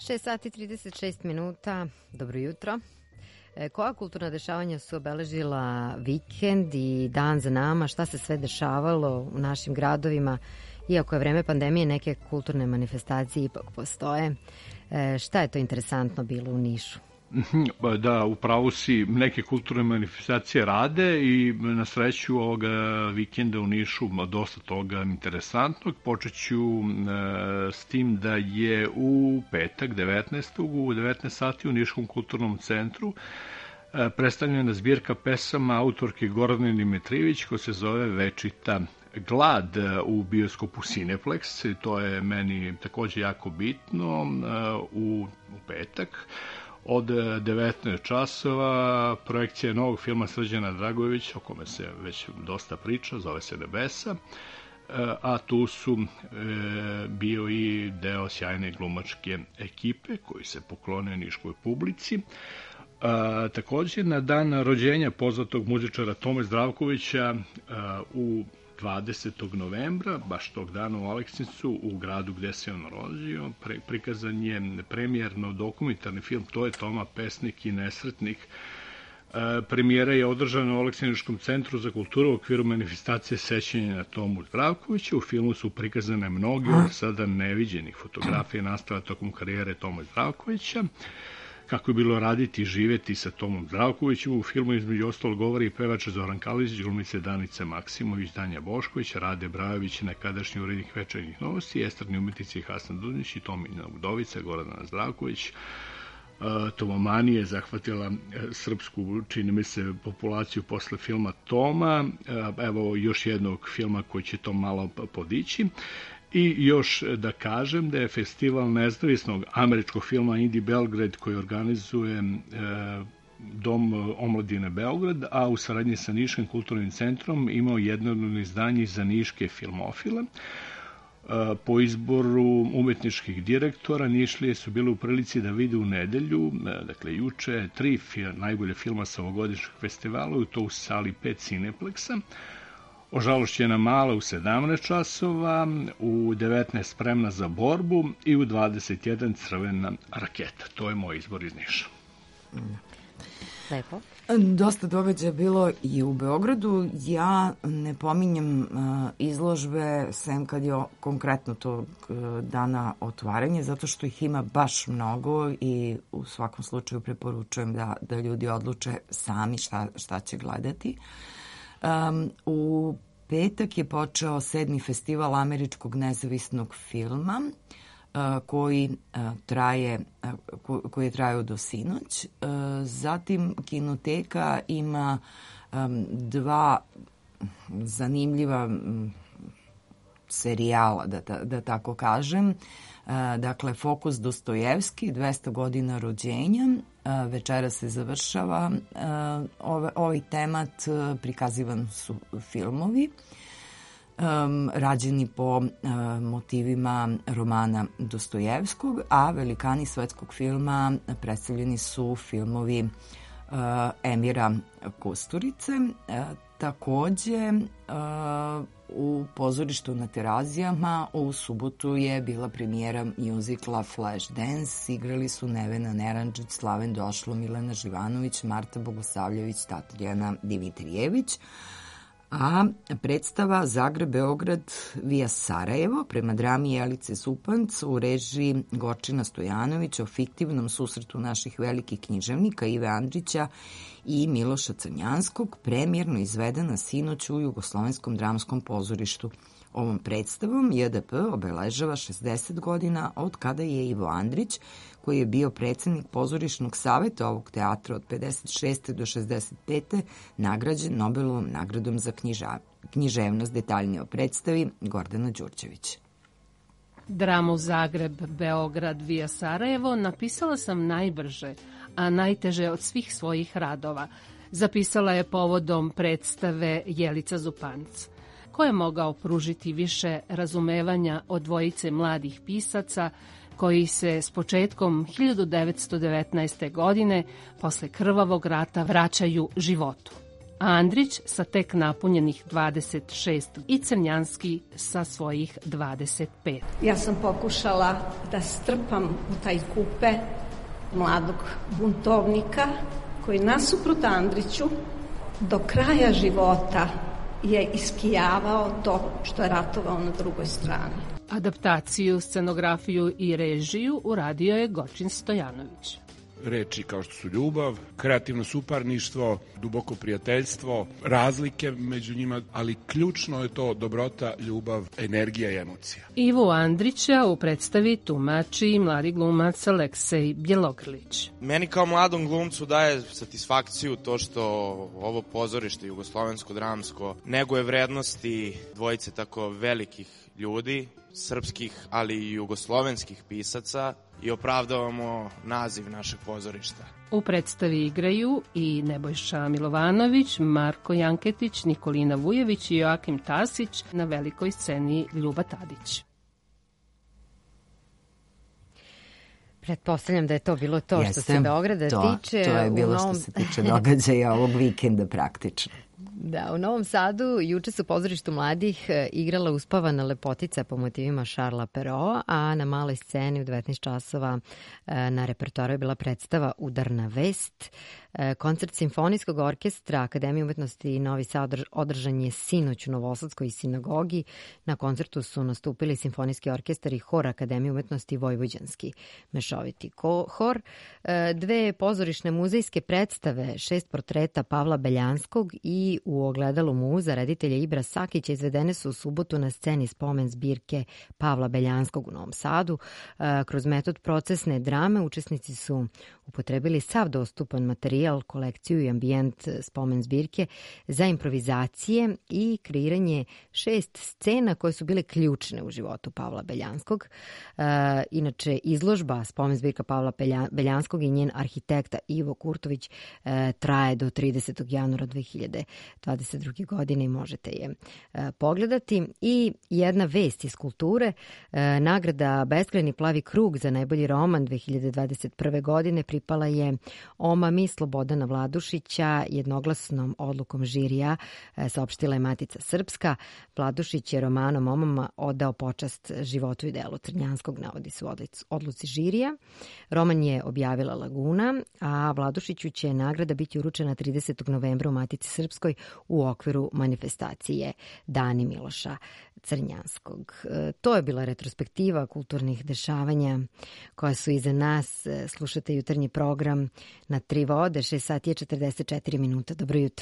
šest sati trideset šest minuta, dobro jutro. E, koja kulturna dešavanja su obeležila vikend i dan za nama, šta se sve dešavalo u našim gradovima, iako je vreme pandemije, neke kulturne manifestacije ipak postoje. E, šta je to interesantno bilo u Nišu? Da, upravo si, neke kulturne manifestacije rade i na sreću ovoga vikenda u Nišu dosta toga interesantnog. Počet ću e, s tim da je u petak devetnaestog u devetnaest sati u Niškom kulturnom centru e, predstavljena zbirka pesama autorke Gordane Dimitrijević koja se zove Večita glad u bioskopu Cineplex. To je meni takođe jako bitno e, u, u petak. Od devetnaest časova projekcija novog filma Srđana Dragojevića, o kome se već dosta priča, zove se Nebesa, a tu su bio i deo sjajne glumačke ekipe koji se poklone niškoj publici. A, takođe, na dan rođenja poznatog muzičara Tome Zdravkovića a, u dvadesetog novembra, baš tog dana u Aleksincu, u gradu gde se on rodio, pre, prikazan je premijerno dokumentarni film To je Toma, pesnik i nesretnik. E, premijera je održana u Aleksinačkom centru za kulturu u okviru manifestacije sećanja na Tomu Zdravkovića. U filmu su prikazane mnogi od sada neviđenih fotografija nastala tokom karijere Toma Zdravkovića. Kako je bilo raditi i živeti sa Tomom Zdravkovićem. U filmu između ostalo govori i pevač Zoran Kalizić, glumice Danica Maksimović, Danja Bošković, Rade Brajović, nekadašnji urednik Večernjih novosti, estrani umetnici Hasan Dudnić i Tomina Udovica, Gordana Zdravković. Tomomani je zahvatila srpsku, čini mi se, populaciju posle filma Toma. Evo još jednog filma koji će to malo podići. I još da kažem da je festival nezavisnog američkog filma Indie Belgrade koji organizuje e, Dom omladine Beograd, a u saradnji sa Niškim kulturnim centrom imao jednodnevno izdanje za niške filmofile. E, po izboru umetničkih direktora Nišlije su bile u prilici da vide u nedelju, e, dakle juče, tri fil, najbolje filma sa ovogodišnjeg festivala, i to u sali pet Cineplexa. Ožalošćena mala u sedamnaest časova, u devetnaest Spremna za borbu i u dvadeset jedan Crvena raketa. To je moj izbor iz Niša. Lepo. Dosta događaja bilo i u Beogradu. Ja ne pominjem uh, izložbe, sem kad je konkretno tog uh, dana otvaranje, zato što ih ima baš mnogo i u svakom slučaju preporučujem da, da ljudi odluče sami šta, šta će gledati. Um, u petak je počeo sedmi festival američkog nezavisnog filma uh, koji uh, traje uh, ko, koji je trajao do sinoć. Uh, zatim Kinoteka ima um, dva zanimljiva um, serijala, da, da, da tako kažem. Uh, dakle, Fokus Dostojevski, dvesta godina rođenja. Uh, večera se završava. Uh, ove, ovaj temat uh, prikazivan su filmovi um, rađeni po uh, motivima romana Dostojevskog, a velikani svetskog filma predstavljeni su filmovi uh, Emira Kusturice. Uh, takođe, uh, u pozorištu na Terazijama u subotu je bila premijera mjuzikla Flashdance. Igrali su Nevena Nerančić, Slaven Došlo, Milena Živanović, Marta Bogosavljević, Tatjana Dimitrijević. A predstava Zagreb-Beograd via Sarajevo prema drami Jelice Supanc u režiji Gorčina Stojanović o fiktivnom susretu naših velikih književnika Ive Andrića i Miloša Crnjanskog, premijerno izvedena sinoć u Jugoslovenskom dramskom pozorištu. Ovom predstavom J D P obeležava šezdeset godina od kada je Ivo Andrić, koji je bio predsednik pozorišnog saveta ovog teatra od pedeset šeste do šezdeset pete nagrađen Nobelovom nagradom za knjiža, književnost. Detaljnije o predstavi Gordana Đurđević. Dramu Zagreb, Beograd via Sarajevo napisala sam najbrže, a najteže od svih svojih radova. Zapisala je povodom predstave Jelica Zupanc. Ko je mogao pružiti više razumevanja od dvojice mladih pisaca koji se s početkom hiljadu devetsto devetnaeste. godine posle krvavog rata vraćaju životu. a Andrić sa tek napunjenih dvadeset šest i Crnjanski sa svojih dvadeset pet. Ja sam pokušala da strpam u taj kupe mladog buntovnika koji nasuprot Andriću do kraja života je iskijavao to što je ratovao na drugoj strani. Adaptaciju, scenografiju i režiju uradio je Gočin Stojanović. Reči kao što su ljubav, kreativno suparništvo, duboko prijateljstvo, razlike među njima, ali ključno je to dobrota, ljubav, energija i emocija. Ivu Andrića u predstavi tumači mladi glumac Aleksej Bjelogrlić. Meni kao mladom glumcu daje satisfakciju to što ovo pozorište jugoslovensko-dramsko neguje vrednosti dvojice tako velikih ljudi, srpskih, ali i jugoslovenskih pisaca i opravdavamo naziv našeg pozorišta. U predstavi igraju i Nebojša Milovanović, Marko Janketić, Nikolina Vujević i Joakim Tasić, na velikoj sceni Ljuba Tadić. Pretpostavljam da je to bilo to Jeste, što se Beograda to, tiče. To je bilo novom... što se tiče događaja ovog vikenda praktično. Da, u Novom Sadu juče su u pozorištu mladih igrala Uspavana lepotica po motivima Šarla Perraulta, a na maloj sceni u devetnaest časova na repertoaru je bila predstava Udarna vest. Koncert Simfonijskog orkestra Akademije umetnosti i Novi Sad održan je sinoć u Novosadskoj sinagogi. Na koncertu su nastupili Simfonijski orkestar i Hor Akademije umetnosti i Vojvođanski mešoviti hor. Dve pozorišne muzejske predstave, šest portreta Pavla Beljanskog i U ogledalu muza reditelja Ibra Sakića izvedene su u subotu na sceni spomen zbirke Pavla Beljanskog u Novom Sadu. Kroz metod procesne drame učesnici su upotrebili sav dostupan materijal, kolekciju i ambijent spomen zbirke za improvizacije i kreiranje šest scena koje su bile ključne u životu Pavla Beljanskog. Inače, izložba spomen zbirka Pavla Beljanskog i njen arhitekta Ivo Kurtović traje do tridesetog januara dve hiljade dvadeset druge. godine i možete je pogledati. I jedna vest iz kulture, nagrada Beskrajni plavi krug za najbolji roman dve hiljade dvadeset prve. godine pripala je Omami Slobodana Vladušića jednoglasnom odlukom žirija, saopštila je Matica Srpska. Vladušić je romanom Omama odao počast životu i delu Crnjanskog, navodi se u odluci žirija. Roman je objavila Laguna, a Vladušiću će nagrada biti uručena tridesetog novembra u Matici Srpskoj u okviru manifestacije Dani Miloša Crnjanskog. To je bila retrospektiva kulturnih dešavanja koja su iza nas. Slušate jutarnji program na Tri vode, šest sati je četrdeset četiri minuta. Dobro jutro.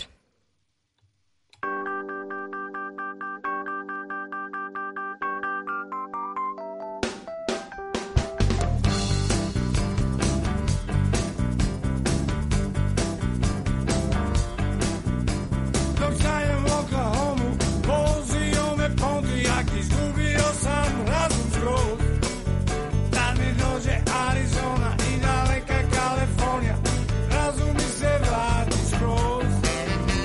Arizona i daleka Kalifornija, razumi se vrati skroz.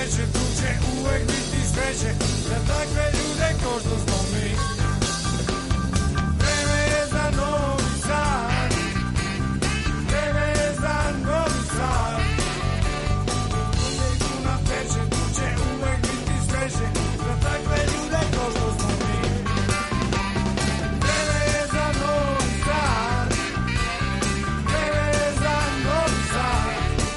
teče, tu će uvek biti sreće za takve ljude ko što smo mi. Vreme je za Novi Sad, vreme je za Novi Sad. Tu nam teče, tu će uvek biti sreće za takve ljude ko što smo mi. Vreme je za Novi Sad, vreme je za Novi Sad.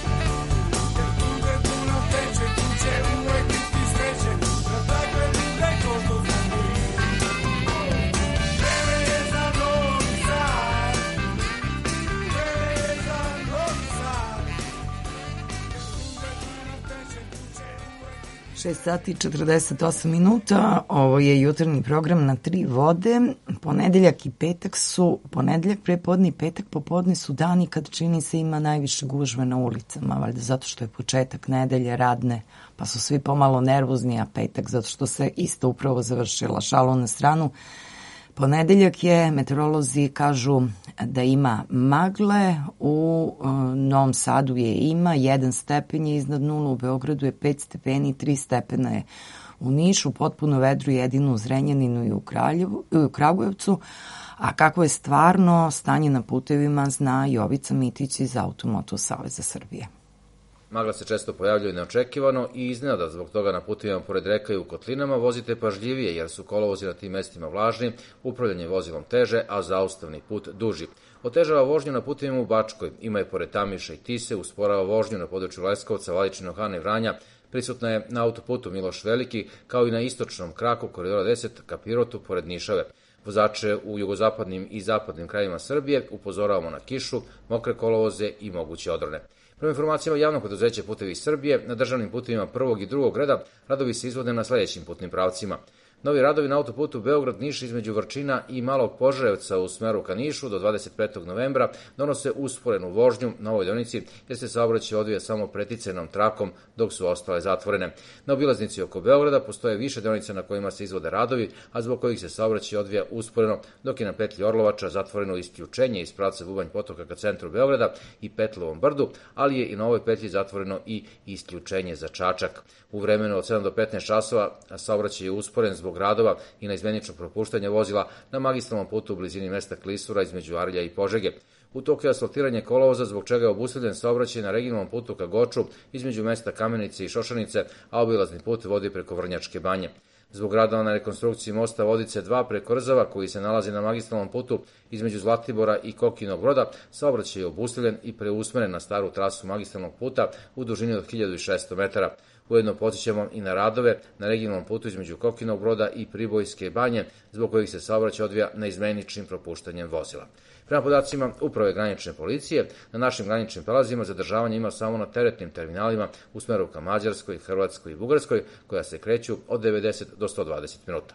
šest sati i četrdeset osam minuta, ovo je jutarnji program na tri vode. Ponedeljak i petak su, ponedeljak prepodne i petak popodne su dani kad čini se ima najviše gužve na ulicama, valjda zato što je početak nedelje radne, pa su svi pomalo nervozni, a petak zato što se isto upravo završila. Šalu na stranu. Ponedeljak je, meteorolozi kažu da ima magle, u uh, Novom Sadu je ima, jedan stepen je iznad nula, u Beogradu je pet stepeni, tri stepena je u Nišu, potpuno vedru jedino u Zrenjaninu i u, Kraljevu, i u Kragujevcu, a kako je stvarno stanje na putevima zna Jovica Mitić iz Automoto Saveza Srbije. Magla se često pojavljuje neočekivano i iznenada, zbog toga na putovima pored reka i u kotlinama vozite pažljivije jer su kolovozi na tim mestima vlažni, upravljanje vozilom teže, a zaustavni put duži. Otežava vožnju na putovima u Bačkoj, ima je pored Tamiša i Tise, usporava vožnju na području Leskovca, Vladičinog Hana i Vranja, prisutna je na autoputu Miloš Veliki, kao i na istočnom kraku koridora deset ka Pirotu pored Nišave. Vozače u jugozapadnim i zapadnim krajevima Srbije upozoravamo na kišu, mokre kolovoze i moguće odrone. Prema informacijama javnog preduzeća Putevi Srbije, na državnim putevima prvog i drugog reda radovi se izvode na sledećim putnim pravcima. Novi radovi na autoputu Beograd-Niš između Vrčina i Malog Požarevca u smeru ka Nišu do dvadeset petog novembra donose usporenu vožnju na ovoj deonici jer se saobraćaj odvija samo preticanom trakom dok su ostale zatvorene. Na obilaznici oko Beograda postoje više deonica na kojima se izvode radovi, a zbog kojih se saobraćaj odvija usporeno, dok je na petlji Orlovača zatvoreno isključenje iz pravca Bubanj Potoka ka centru Beograda i Petlovom brdu, ali je i na ovoj petlji zatvoreno i isključenje za Čačak. U vremenu od sedam do petnaest časova saobraćaj je usporen zbog radova i na izmenično propuštanje vozila na magistralnom putu u blizini mesta Klisura između Arilja i Požege. U toku je asfaltiranje kolovoza, zbog čega je obustavljen saobraćaj na regionalnom putu ka Goču između mesta Kamenice i Šošanice, a obilazni put vodi preko Vrnjačke banje. Zbog radova na rekonstrukciji mosta Vodice dva preko Rzava, koji se nalazi na magistralnom putu između Zlatibora i Kokinog Broda, saobraćaj je obustavljen i preusmeren na staru trasu magistralnog puta u dužini od hiljadu šesto metara. Ujedno podsjećamo i na radove na regionalnom putu između Kokinog Broda i Pribojske banje, zbog kojih se saobraćaj odvija neizmeničnim propuštanjem vozila. Prema podacima Uprave granične policije, na našim graničnim prelazima zadržavanje ima samo na teretnim terminalima u smeru ka Mađarskoj, Hrvatskoj i Bugarskoj, koja se kreću od devedeset do sto dvadeset minuta.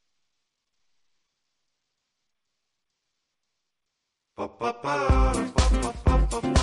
Pa, pa, pa, pa, pa, pa, pa, pa.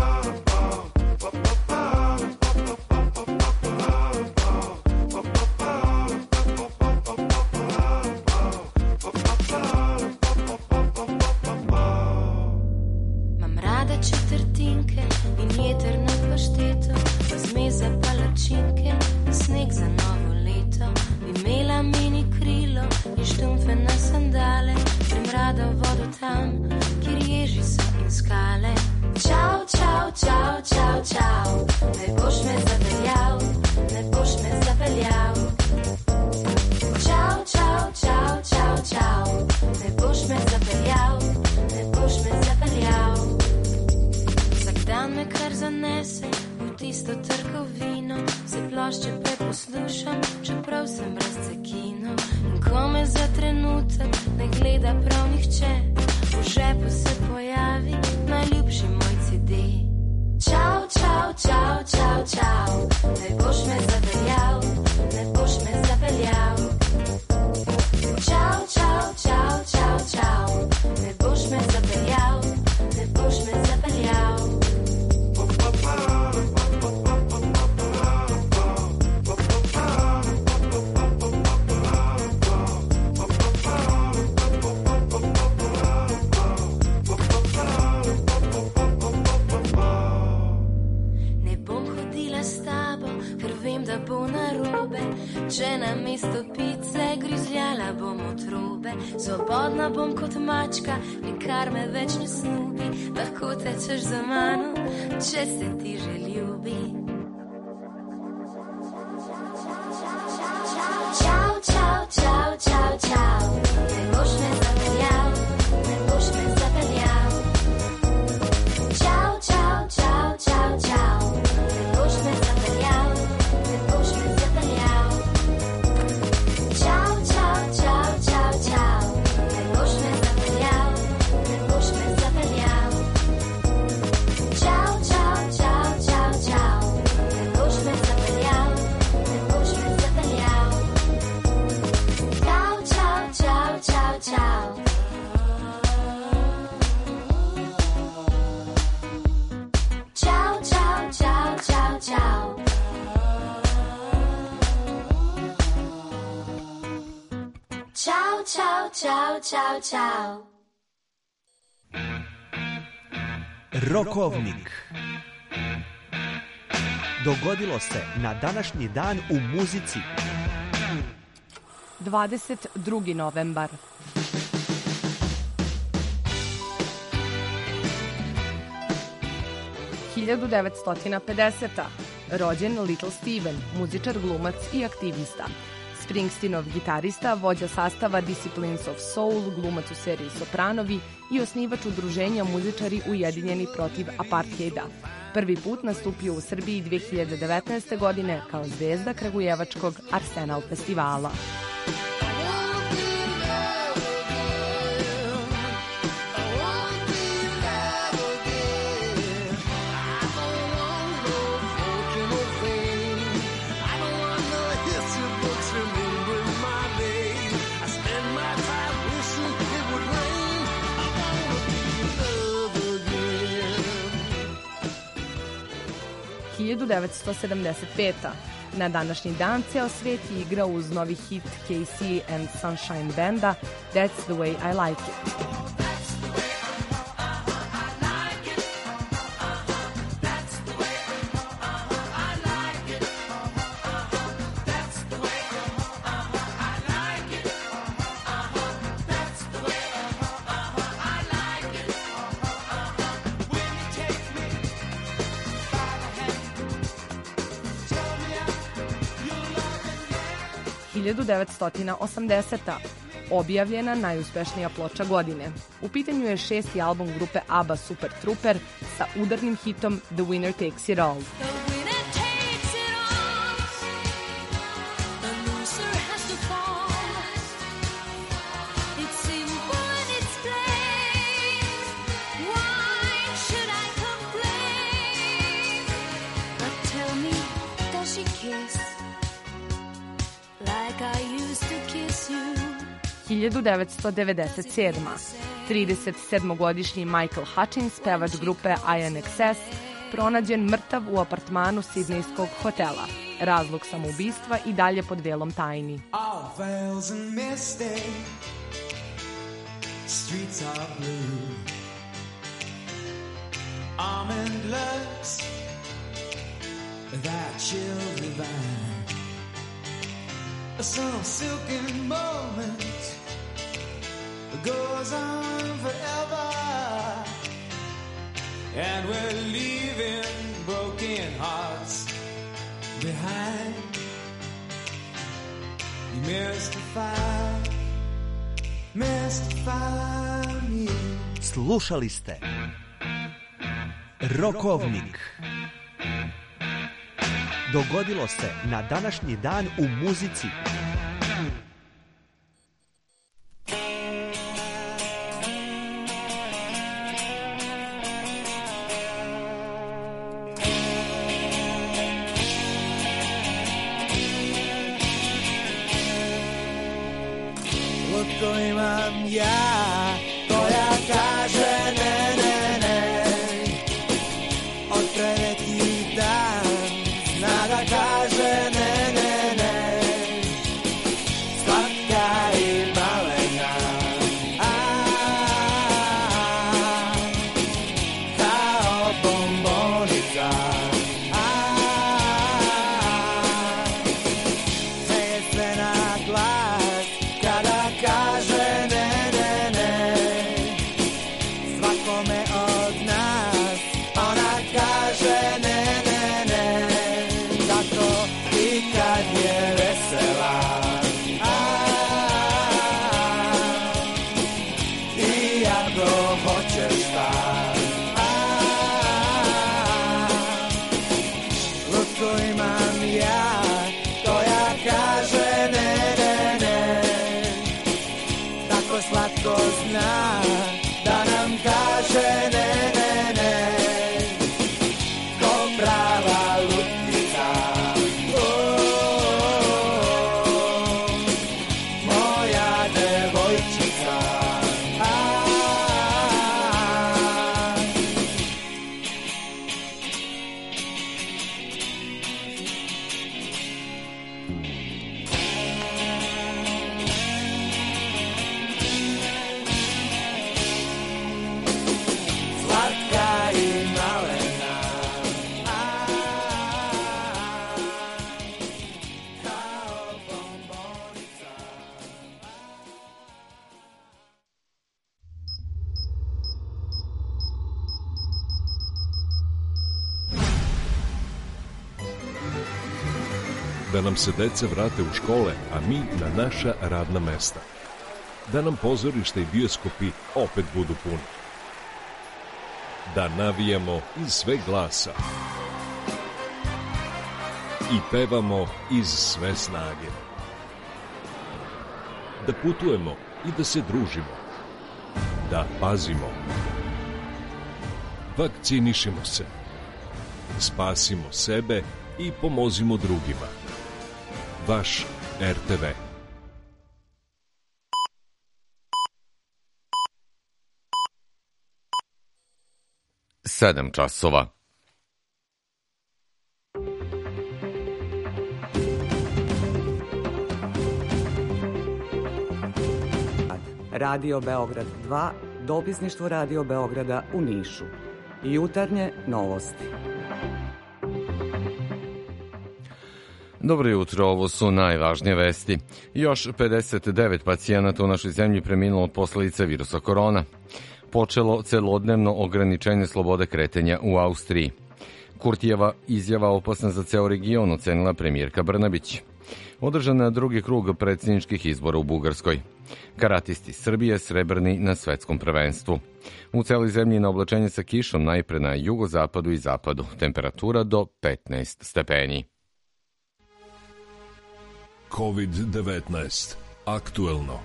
Četrtinke in jeter na pašteto, pa zmeza palačinke in sneg za novo leto. Imela mini krilo in štumfe na sandale, premrada vodo tam, kjer ježi so in skale. Čau, čau, čau, čau, čau, ne boš me zapeljal, ne boš me zapeljal. Čau, čau, čau, čau, čau, ne boš me zapeljal, ne boš me zapeljal. Dan me kar zanese v tisto trgovino, se plošče preposlušam, čeprav sem razcekino. In ko me za trenutek ne gleda prav nihče, v žepu se pojavi najljubši moj C D. Čau, čau, čau, čau, čau, ne boš me zapeljal, ne boš me zapeljal. Čau, čau, čau, čau, čau, ne boš me zapeljal, ne boš me zapeljal. Če namesto pice grizljala bom otrobe, svobodna bom kot mačka, nikar me več ne snubi. Lahko tečeš za mano, če se ti že ljubi. Čau, čau, čau, čau, čau, ne boš me zapeljal, ne boš me zapeljal. Čau, čau, čau, čau, čau, ne boš me zapeljal, ne boš me zapeljal. Čau, čau, čau, čau, čau, ne boš me zapeljal, ne boš me zapeljal. Čau, čau, čau, čau, čau, ne boš me zapeljal, ne boš me zapeljal. Čau, čau, čau, čau, čau. Čau, čau, čau, čau, čau. Čau, čau, čau, čau, čau. Rokovnik. Dogodilo se na današnji dan u muzici. dvadeset drugi novembar. hiljadu devetsto pedeseta. Rođen Little Steven, muzičar, glumac i aktivista. Springsteenov gitarista, vođa sastava Disciplines of Soul, glumac u seriji Sopranovi i osnivač udruženja Muzičari ujedinjeni protiv apartheida. Prvi put nastupio u Srbiji dve hiljade devetnaeste. godine kao zvezda kragujevačkog Arsenal festivala. hiljadu devetsto sedamdeset peta. Na današnji dan ceo svet je igrao uz novi hit K C and Sunshine Banda That's the way I like it. hiljadu devetsto osamdeseta. Objavljena najuspešnija ploča godine. U pitanju je šesti album grupe ABBA Super Trooper sa udarnim hitom The Winner Takes It All. hiljadu devetsto devedeset sedma. trideset sedmogodišnji Michael Hutchins, pevač grupe I N X S, pronađen mrtav u apartmanu sidnejskog hotela. Razlog samoubistva i dalje pod velom tajni. All veils and misty, streets are blue, almond looks, that chill divine, some silken moment goes on forever, and we're leaving broken hearts behind. You mystify, mystify me. Slušali ste Rokovnik. Dogodilo se na današnji dan u muzici. Ko imam ja, koja kaže ne, ne, ne, od pre neki dan zna da kaže ne, ne, ne, slatka i malena, a, kao bombonica, a, sve je hoćeš šta. Lutko imam ja, koja kaže ne, ne, ne. Tako slatko zna da nam kaže ne, ne, ne. Ko prava lutnica, o, moja devojčica. Slatka i malena, kao bombonica. Da nam se deca vrate u škole, a mi na naša radna mesta. Da nam pozorište i bioskopi opet budu puni. Da navijamo iz sve glasa. I pevamo iz sve snage. Da putujemo i da se družimo. Da pazimo. Vakcinišimo se. Spasimo sebe i pomozimo drugima. Vaš er te ve. Sedam časova. Radio Beograd dva, dopisništvo Radio Beograda u Nišu. Jutarnje novosti. Dobro jutro, ovo su najvažnije vesti. Još pedeset devet pacijenata u našoj zemlji preminulo od posledica virusa korona. Počelo celodnevno ograničenje slobode kretanja u Austriji. Kurtijeva izjava opasna za ceo region, ocenila premijerka Brnabić. Održan je drugi krug predsjedničkih izbora u Bugarskoj. Karatisti Srbije srebrni na svetskom prvenstvu. U celoj zemlji na oblačenje sa kišom, najpre na jugozapadu i zapadu. Temperatura do petnaest stepeni. kovid devetnaest. Aktuelno.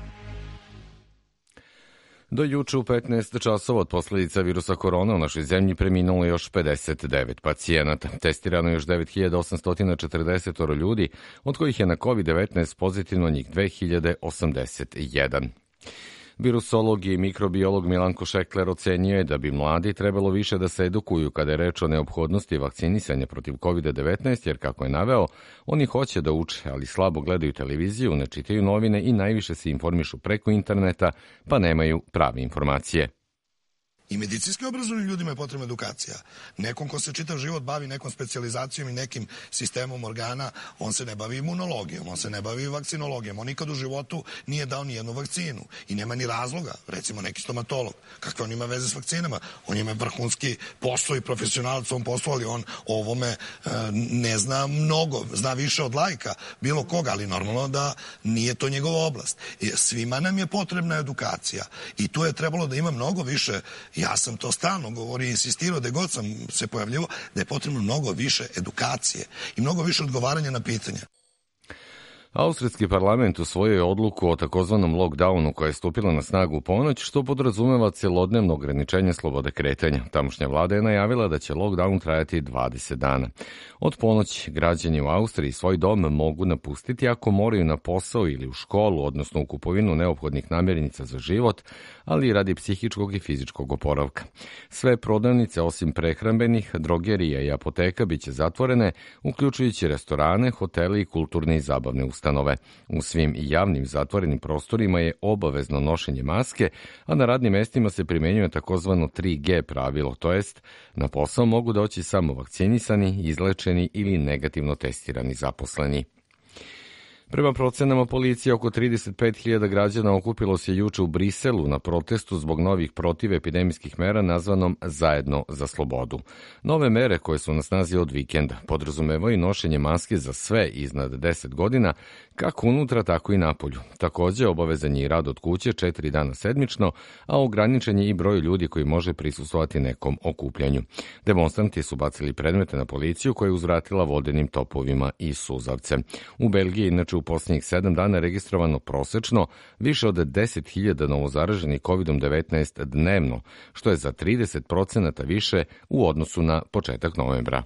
Do juče u petnaest časova od posledica virusa korona u našoj zemlji preminulo je još pedeset devet pacijenata. Testirano je još devet hiljada osamsto četrdeset ljudi, od kojih je na kovid devetnaest pozitivno njih dve hiljade osamdeset jedan. Virusolog i mikrobiolog Milanko Šekler ocenio je da bi mladi trebalo više da se edukuju kada je reč o neophodnosti vakcinisanja protiv kovid devetnaest, jer kako je naveo, oni hoće da uče, ali slabo gledaju televiziju, ne čitaju novine i najviše se informišu preko interneta, pa nemaju prave informacije. I medicinski obrazovanim ljudima je potrebna edukacija. Nekom ko se čitav život bavi nekom specijalizacijom i nekim sistemom organa, on se ne bavi imunologijom, on se ne bavi vakcinologijom, on nikad u životu nije dao ni jednu vakcinu i nema ni razloga, recimo neki stomatolog. Kakve on ima veze s vakcinama? On ima vrhunski posao i profesionalac u ovom poslu, ali on o ovome e, ne zna mnogo, zna više od lajka, bilo koga, ali normalno da nije to njegova oblast. I svima nam je potrebna edukacija i tu je trebalo da ima mnogo više. Ja sam to stalno govorio i insistirao da god sam se pojavljivo da je potrebno mnogo više edukacije i mnogo više odgovaranja na pitanja. Austrijski parlament usvojio je odluku o takozvanom lockdownu koja je stupila na snagu u ponoć, što podrazumeva celodnevno ograničenje slobode kretanja. Tamošnja vlada je najavila da će lockdown trajati dvadeset dana. Od ponoći građani u Austriji svoj dom mogu napustiti ako moraju na posao ili u školu, odnosno u kupovinu neophodnih namirnica za život, ali i radi psihičkog i fizičkog oporavka. Sve prodavnice, osim prehrambenih, drogerija i apoteka, biće zatvorene, uključujući restorane, hotele i kulturne i zabavne ustanove. U svim javnim zatvorenim prostorima je obavezno nošenje maske, a na radnim mestima se primenjuje takozvano tri G pravilo, to jest na posao mogu doći samo vakcinisani, izlečeni ili negativno testirani zaposleni. Prema procenama policije, oko trideset pet hiljada građana okupilo se juče u Briselu na protestu zbog novih protivepidemijskih mera nazvanom Zajedno za slobodu. Nove mere koje su na snazi od vikenda podrazumevaju nošenje maske za sve iznad deset godina, kako unutra, tako i napolju. Takođe, obavezan je i rad od kuće četiri dana sedmično, a ograničen je i broj ljudi koji može prisustvovati nekom okupljanju. Demonstranti su bacili predmete na policiju koja je uzvratila vodenim topovima i suzavcem. U Belgiji, inače, u posljednjih sedam dana registrovano prosečno više od deset hiljada novozaraženih kovid devetnaest dnevno, što je za trideset procenata više u odnosu na početak novembra.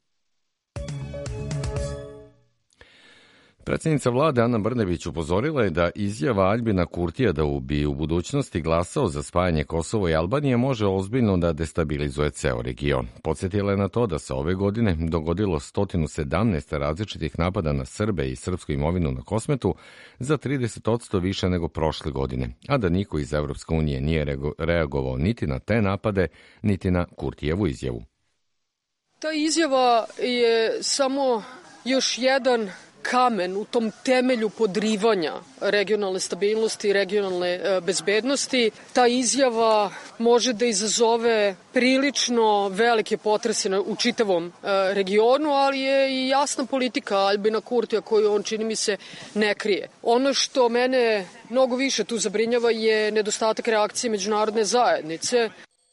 Predsjednica vlade Ana Brnabić upozorila je da izjava Aljbina Kurtija da bi u budućnosti glasao za spajanje Kosova i Albanije može ozbiljno da destabilizuje ceo region. Podsjetila je na to da se ove godine dogodilo sto sedamnaest različitih napada na Srbe i srpsku imovinu na Kosmetu, za trideset posto više nego prošle godine, a da niko iz Evropske unije nije reagovao niti na te napade, niti na Kurtijevu izjavu. Ta izjava je samo još jedan kamen u tom temelju podrivanja regionalne stabilnosti i regionalne bezbednosti. Ta izjava može da izazove prilično velike potrese u čitavom regionu, ali je i jasna politika Aljbina Kurtija koju on, čini mi se, ne krije. Ono što mene mnogo više tu zabrinjava je nedostatak reakcije međunarodne zajednice.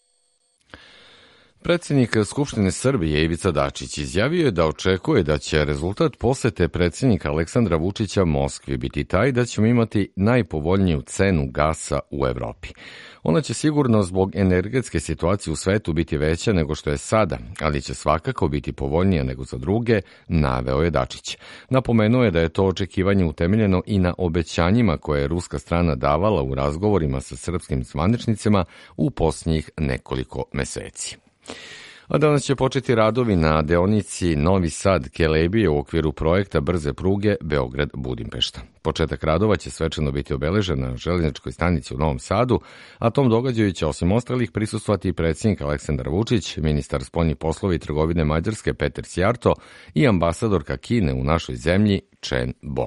Predsjednik Skupštine Srbije Ivica Dačić izjavio je da očekuje da će rezultat posete predsjednika Aleksandra Vučića Moskvi biti taj da ćemo imati najpovoljniju cenu gasa u Evropi. Ona će sigurno zbog energetske situacije u svetu biti veća nego što je sada, ali će svakako biti povoljnija nego za druge, naveo je Dačić. Napomenuo je da je to očekivanje utemeljeno i na obećanjima koje je ruska strana davala u razgovorima sa srpskim zvaničnicima u posljednjih nekoliko meseci. A danas će početi radovi na deonici Novi Sad-Kelebije u okviru projekta brze pruge Beograd-Budimpešta. Početak radova će svečano biti obeležen na željezničkoj stanici u Novom Sadu, a tom događaju će osim ostalih prisustvovati i predsjednik Aleksandar Vučić, ministar spoljnih poslova i trgovine Mađarske Peter Sjarto i ambasadorka Kine u našoj zemlji Chen Bo.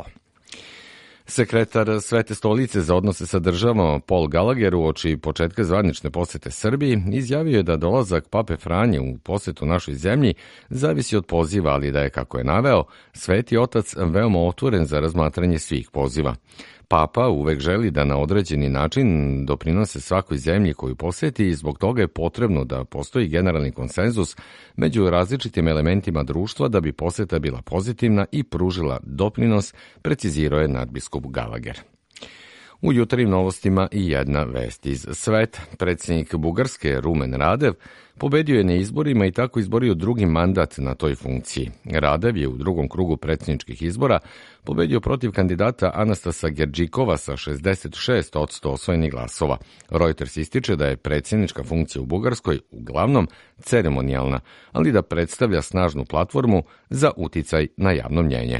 Sekretar Svete stolice za odnose sa državama Paul Gallagher uoči početka zvanične posete Srbiji izjavio je da dolazak Pape Franje u posetu našoj zemlji zavisi od poziva, ali da je, kako je naveo, Sveti Otac veoma otvoren za razmatranje svih poziva. Papa uvek želi da na određeni način doprinose svakoj zemlji koju poseti i zbog toga je potrebno da postoji generalni konsenzus među različitim elementima društva da bi poseta bila pozitivna i pružila doprinos, precizirao je nadbiskup Gallagher. U jutarnjim novostima i jedna vest iz sveta. Predsjednik Bugarske Rumen Radev pobedio je na izborima i tako izborio drugi mandat na toj funkciji. Radev je u drugom krugu predsjedničkih izbora pobedio protiv kandidata Anastasa Gerđikova sa šezdeset šest posto osvojenih glasova. Reuters ističe da je predsjednička funkcija u Bugarskoj uglavnom ceremonijalna, ali da predstavlja snažnu platformu za uticaj na javno mnjenje.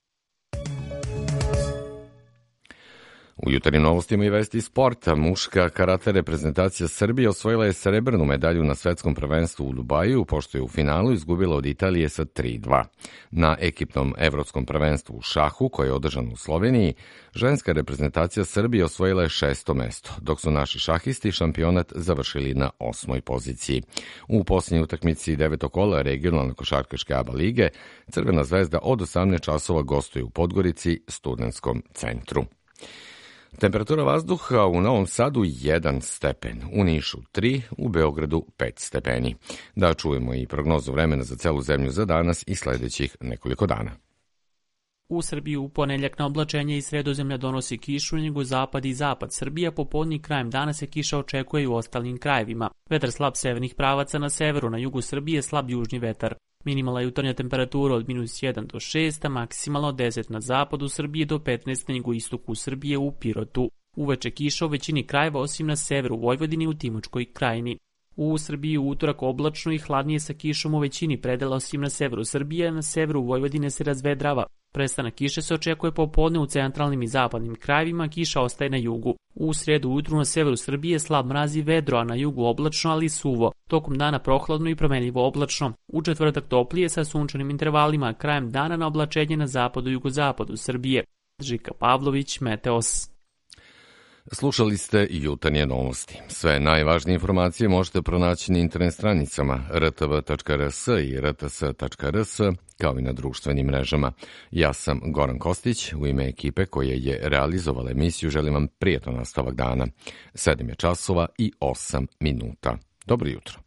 U jutarnjim novostima i vesti sporta, muška karate reprezentacija Srbije osvojila je srebrnu medalju na svetskom prvenstvu u Dubaju, pošto je u finalu izgubila od Italije sa tri dva. Na ekipnom evropskom prvenstvu u šahu, koje je održano u Sloveniji, ženska reprezentacija Srbije osvojila je šesto mesto, dok su naši šahisti šampionat završili na osmoj poziciji. U posljednjoj utakmici devetog kola regionalne košarkaške A B A lige, Crvena zvezda od osamnaest časova gostuje u Podgorici, studentskom centru. Temperatura vazduha u Novom Sadu jedan stepen, u Nišu tri, u Beogradu pet stepeni. Da čujemo i prognozu vremena za celu zemlju za danas i sledećih nekoliko dana. U Srbiji u ponedjeljak na oblačenje i sredozemlja donosi kišu, u jugozapad i zapad Srbija, popodne krajem dana se kiša očekuje i u ostalim krajevima. Vetar slab severnih pravaca na severu, na jugu Srbije slab južni vetar. Minimalna jutarnja temperatura od minus jedan do šest, a maksimalno od deset na zapadu Srbije do petnaest na jugoistoku Srbije u Pirotu. Uveče kiša u većini krajeva osim na severu Vojvodini i u Timočkoj krajini. U Srbiji u utorak oblačno i hladnije sa kišom u većini predela osim na severu Srbije, a na severu Vojvodine se razvedrava. Prestanak kiše se očekuje popodne u centralnim i zapadnim krajevima, kiša ostaje na jugu. U sredu ujutru na severu Srbije slab mraz i vedro, a na jugu oblačno, ali suvo. Tokom dana prohladno i promenljivo oblačno. U četvrtak toplije sa sunčanim intervalima, krajem dana na oblačenje na zapadu i jugozapadu Srbije. Žika Pavlović, Meteos. Slušali ste jutarnje novosti. Sve najvažnije informacije možete pronaći na internet stranicama r t v tačka r s i r t s tačka r s, kao i na društvenim mrežama. Ja sam Goran Kostić, u ime ekipe koja je realizovala emisiju želim vam prijetan nastavak dana. sedam je časova i osam minuta. Dobro jutro.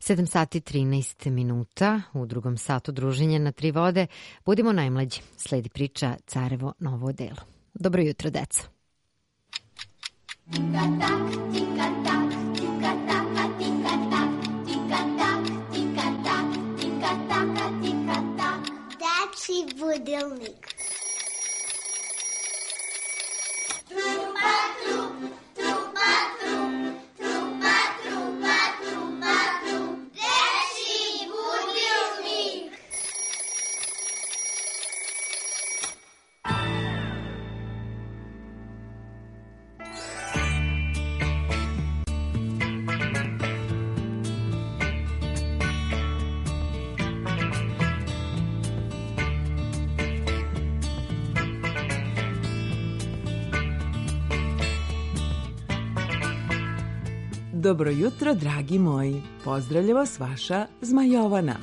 sedam sati trinaest minuta u drugom satu druženja na Tri vode. Budimo najmlađi. Sledi priča Carevo novo odelo. Dobro jutro, deca. Tika-tak, tika-tak, tika-taka, tika-tak, tika-tak, tika-tak, tika-taka, tika-tak. Dečji budilnik. Trupa, trup, trupa, trup, trupa, trupa, trupa, trup. Dečji budilnik. Dobro jutro, dragi moji. Pozdravlja vas vaša Zmajovana.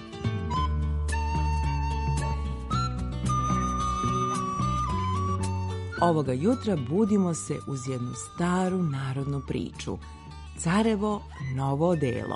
Ovoga jutra budimo se uz jednu staru narodnu priču. Carevo novo odelo.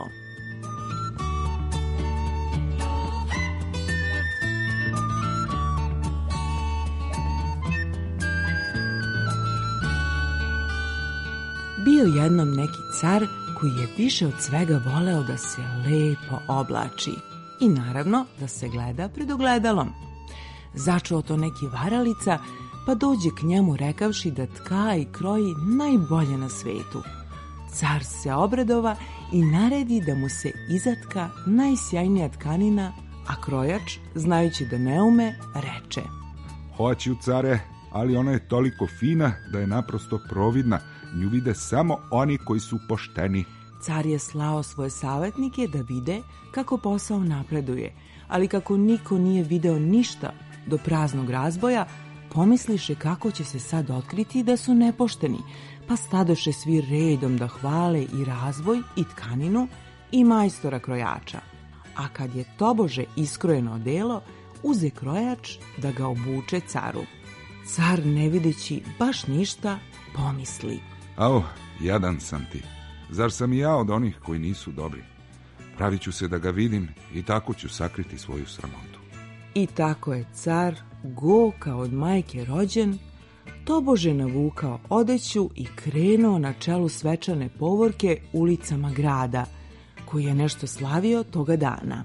Bio jednom neki car koji je više od svega voleo da se lepo oblači i naravno da se gleda pred ogledalom. Začuo to neki varalica, pa dođe k njemu rekavši da tka i kroji najbolje na svetu. Car se obradova i naredi da mu se izatka najsjajnija tkanina, a krojač, znajući da ne ume, reče: Hoću, care, ali ona je toliko fina da je naprosto providna. Nju vide samo oni koji su pošteni. Car je slao svoje savjetnike da vide kako posao napreduje, ali kako niko nije video ništa do praznog razboja, pomisliše kako će se sad otkriti da su nepošteni, pa stadoše svi redom da hvale i razvoj i tkaninu i majstora krojača. A kad je tobože iskrojeno odelo, uze krojač da ga obuče caru. Car, ne videći baš ništa, pomisli: Au, jadan sam ti. Zar sam i ja od onih koji nisu dobri? Pravit ću se da ga vidim i tako ću sakriti svoju sramotu. I tako je car, go kao od majke rođen, tobože navukao odeću i krenuo na čelu svečane povorke ulicama grada, koji je nešto slavio toga dana.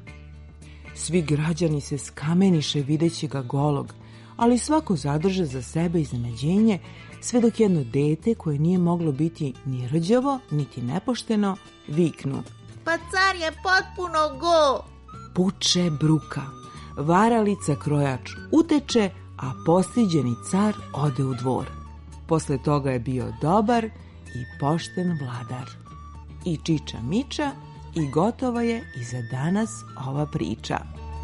Svi građani se skameniše videći ga golog, ali svako zadrže za sebe iznenađenje, sve dok jedno dete, koje nije moglo biti ni rđavo, niti nepošteno, viknu: Pa car je potpuno go! Puče bruka. Varalica krojač uteče, a postiđeni car ode u dvor. Posle toga je bio dobar i pošten vladar. I čiča miča, i gotova je i za danas ova priča.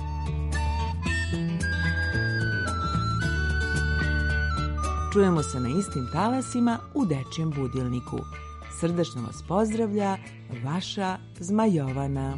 Čujemo se na istim talasima u Dečijem budilniku. Srdačno vas pozdravlja vaša Zmajovana.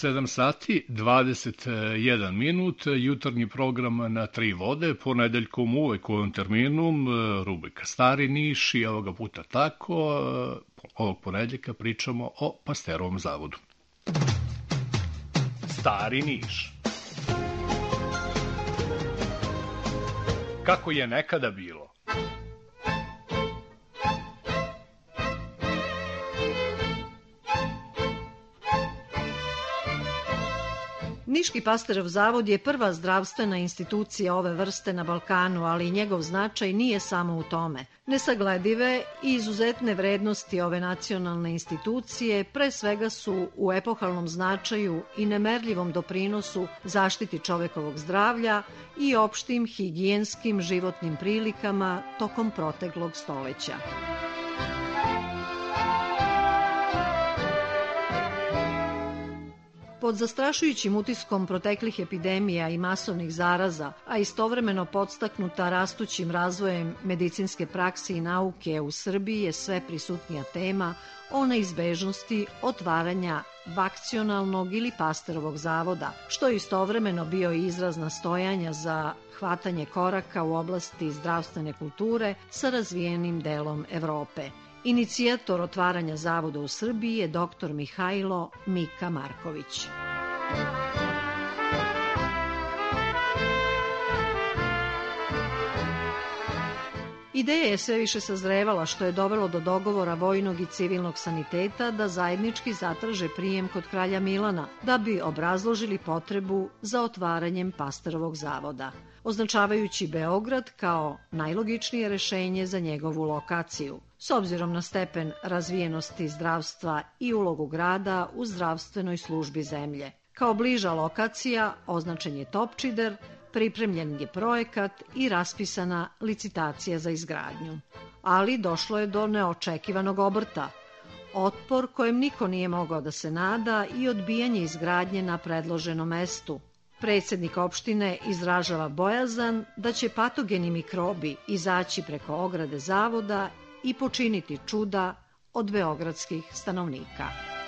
sedam sati, dvadeset jedan minut, jutarnji program na tri vode, ponedeljkom uvek u ovom terminu, rubrika Stari Niš i ovoga puta tako, ovog ponedeljka pričamo o Pasterovom zavodu. Stari Niš. Kako je nekada bilo? Niški Pasterov zavod je prva zdravstvena institucija ove vrste na Balkanu, ali njegov značaj nije samo u tome. Nesagledive i izuzetne vrednosti ove nacionalne institucije pre svega su u epohalnom značaju i nemerljivom doprinosu zaštiti čovekovog zdravlja i opštim higijenskim životnim prilikama tokom proteklog stoleća. Pod zastrašujućim utiskom proteklih epidemija i masovnih zaraza, a istovremeno podstaknuta rastućim razvojem medicinske prakse i nauke u Srbiji je sve prisutnija tema o neizbežnosti otvaranja vakcionalnog ili Pasterovog zavoda, što je istovremeno bio izraz nastojanja za hvatanje koraka u oblasti zdravstvene kulture sa razvijenim delom Evrope. Inicijator otvaranja zavoda u Srbiji je doktor Mihajlo Mika Marković. Ideja je sve više sazrevala, što je dovelo do dogovora vojnog i civilnog saniteta da zajednički zatraže prijem kod kralja Milana, da bi obrazložili potrebu za otvaranjem Pasterovog zavoda, označavajući Beograd kao najlogičnije rešenje za njegovu lokaciju, s obzirom na stepen razvijenosti zdravstva i ulogu grada u zdravstvenoj službi zemlje. Kao bliža lokacija označen je Topčider, pripremljen je projekat i raspisana licitacija za izgradnju. Ali došlo je do neočekivanog obrta. Otpor kojem niko nije mogao da se nada i odbijanje izgradnje na predloženom mestu. Predsjednik opštine izražava bojazan da će patogeni mikrobi izaći preko ograde zavoda i počiniti čuda od beogradskih stanovnika.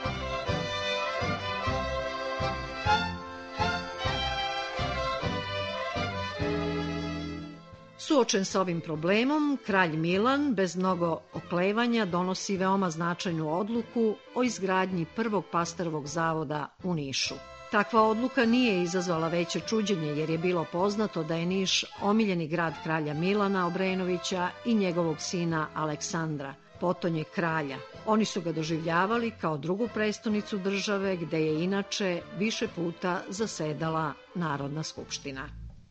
Suočen sa ovim problemom, kralj Milan bez mnogo oklevanja donosi veoma značajnu odluku o izgradnji prvog Pasterovog zavoda u Nišu. Takva odluka nije izazvala veće čuđenje jer je bilo poznato da je Niš omiljeni grad kralja Milana Obrenovića i njegovog sina Aleksandra, potonjeg kralja. Oni su ga doživljavali kao drugu prestonicu države gde je inače više puta zasedala Narodna skupština.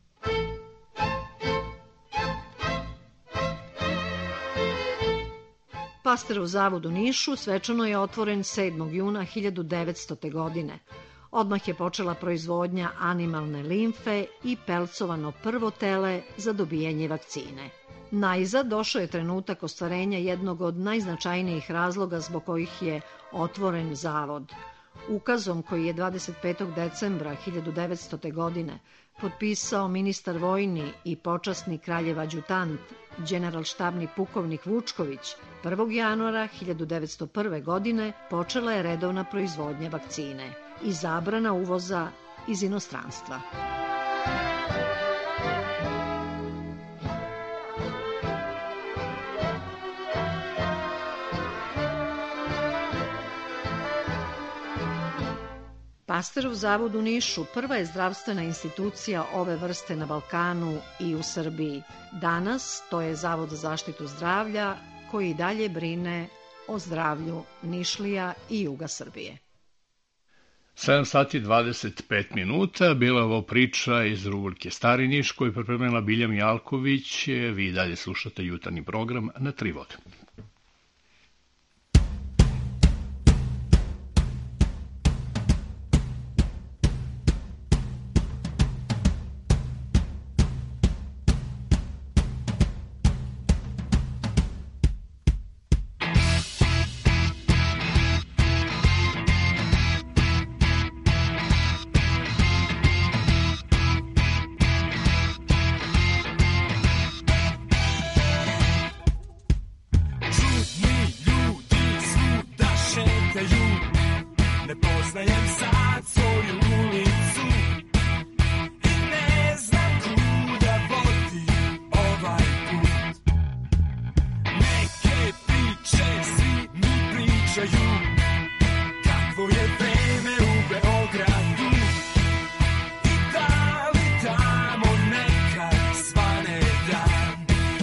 Pasterov zavod u Nišu svečano je otvoren sedmog juna hiljadu devetstote. godine. Odmah je počela proizvodnja animalne limfe i pelcovano prvo tele za dobijanje vakcine. Najzad došao je trenutak ostvarenja jednog od najznačajnijih razloga zbog kojih je otvoren zavod. Ukazom koji je dvadeset petog decembra hiljadu devetstote. godine potpisao ministar vojni i počasni kraljev adjutant, generalštabni pukovnik Vučković, prvog januara hiljadu devetsto prve. godine počela je redovna proizvodnja vakcine i zabrana uvoza iz inostranstva. Pasterov zavod u Nišu prva je zdravstvena institucija ove vrste na Balkanu i u Srbiji. Danas to je Zavod za zaštitu zdravlja koji i dalje brine o zdravlju Nišlija i juga Srbije. sedam sati dvadeset pet minuta, bila je ovo priča iz rubrike Stari Niš koju je pripremila Bilja Mijalković. Vi dalje slušate jutarnji program na tri vode. Ne poznajem sad svoj pitaju kakvo je vreme u Beogradu i da li tamo nekad svane dan.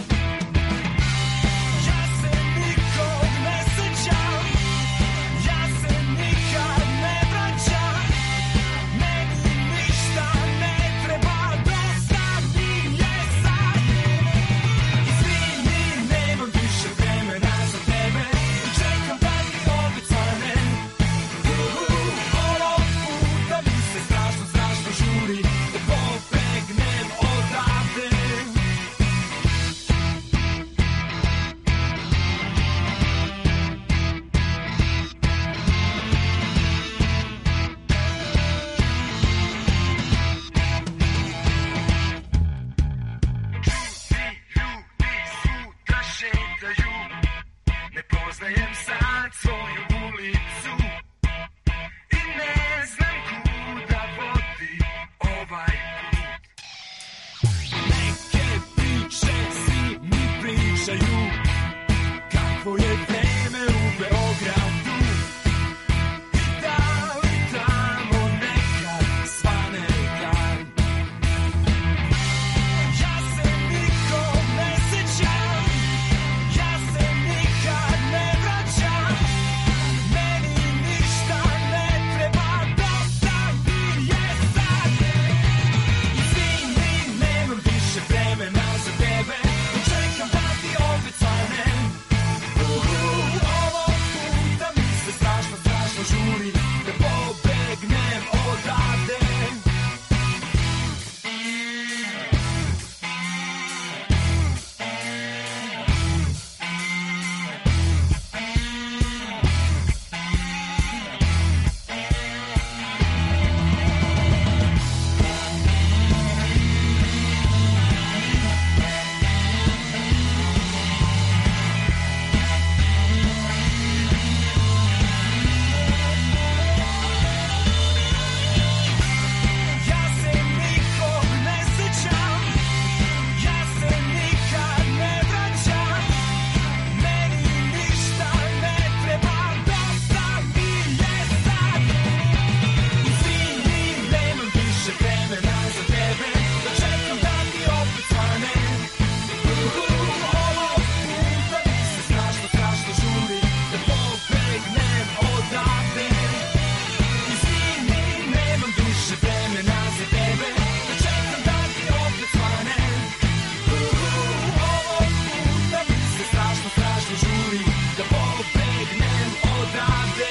Ja se nikog ne sećam, ja se nikad ne vraćam, meni ništa ne treba, dosta mi je sad. Izvini, nemam više vremena za tebe, čekam da ti opet svanem. Ovog puta mi se strašno, strašno žuri da pobegnem odavde. Ljudi svuda šetaju, ne poznajem sad svoju ulicu i ne znam kuda vodi ovaj put. Neke priče svi mi pričaju kakvo je vreme u Beogradu i da li tamo nekad svane dan. Ja se nikog ne sećam, ja se nikad ne vraćam, meni ništa ne treba, dosta mi je sad. Izvini, nemam više vremena za tebe, čekam da ti opet svanem. Ovog puta mi se strašno, strašno žuri da pobegnem odavde. Ja se nikog ne sećam, ja se nikad ne vraćam, meni ništa ne treba, dosta mi je sad. Izvini, nemam više vremena za tebe, čekam da ti opet svanem. Ovog puta mi se strašno, strašno žuri da pobegnem odavde. Izvini, nemam više vremena za tebe, čekam da ti opet svanem. Ovog puta mi se strašno, strašno žuri da pobegnem odavde.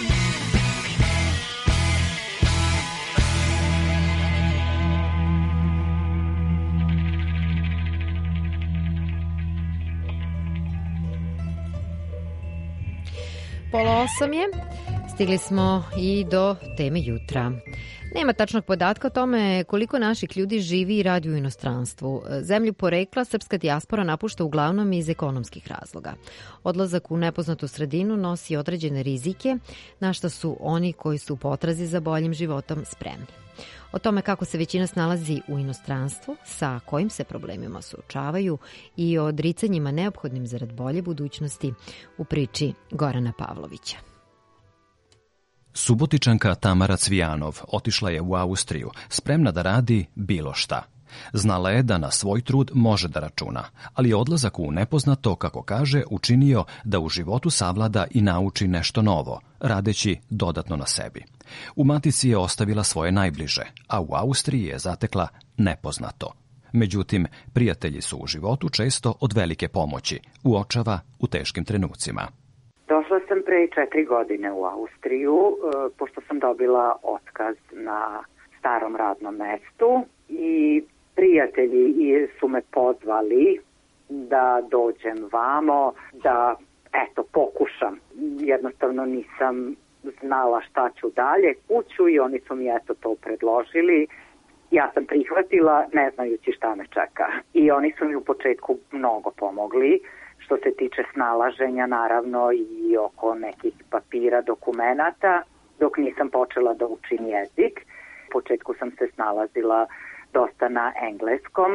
Pola osam je, stigli smo i do teme jutra. Nema tačnog podatka o tome koliko naših ljudi živi i radi u inostranstvu. Zemlju porekla srpska dijaspora napušta uglavnom iz ekonomskih razloga. Odlazak u nepoznatu sredinu nosi određene rizike, na što su oni koji su u potrazi za boljim životom spremni. O tome kako se većina snalazi u inostranstvu, sa kojim se problemima suočavaju i o odricanjima neophodnim zarad bolje budućnosti u priči Gorana Pavlovića. Subotičanka Tamara Cvijanov otišla je u Austriju, spremna da radi bilo šta. Znala je da na svoj trud može da računa, ali je odlazak u nepoznato, kako kaže, učinio da u životu savlada i nauči nešto novo, radeći dodatno na sebi. U matici je ostavila svoje najbliže, a u Austriji je zatekla nepoznato. Međutim, prijatelji su u životu često od velike pomoći, uočava u teškim trenucima. Došla sam pre četiri godine u Austriju, pošto sam dobila otkaz na starom radnom mestu i prijatelji su me pozvali da dođem vamo, da eto pokušam. Jednostavno nisam znala šta ću dalje, kuću, i oni su mi eto to predložili. Ja sam prihvatila ne znajući šta me čeka. I oni su mi u početku mnogo pomogli, što se tiče snalaženja naravno i oko nekih papira, dokumenata, dok nisam počela da učim jezik. U početku sam se snalazila dosta na engleskom.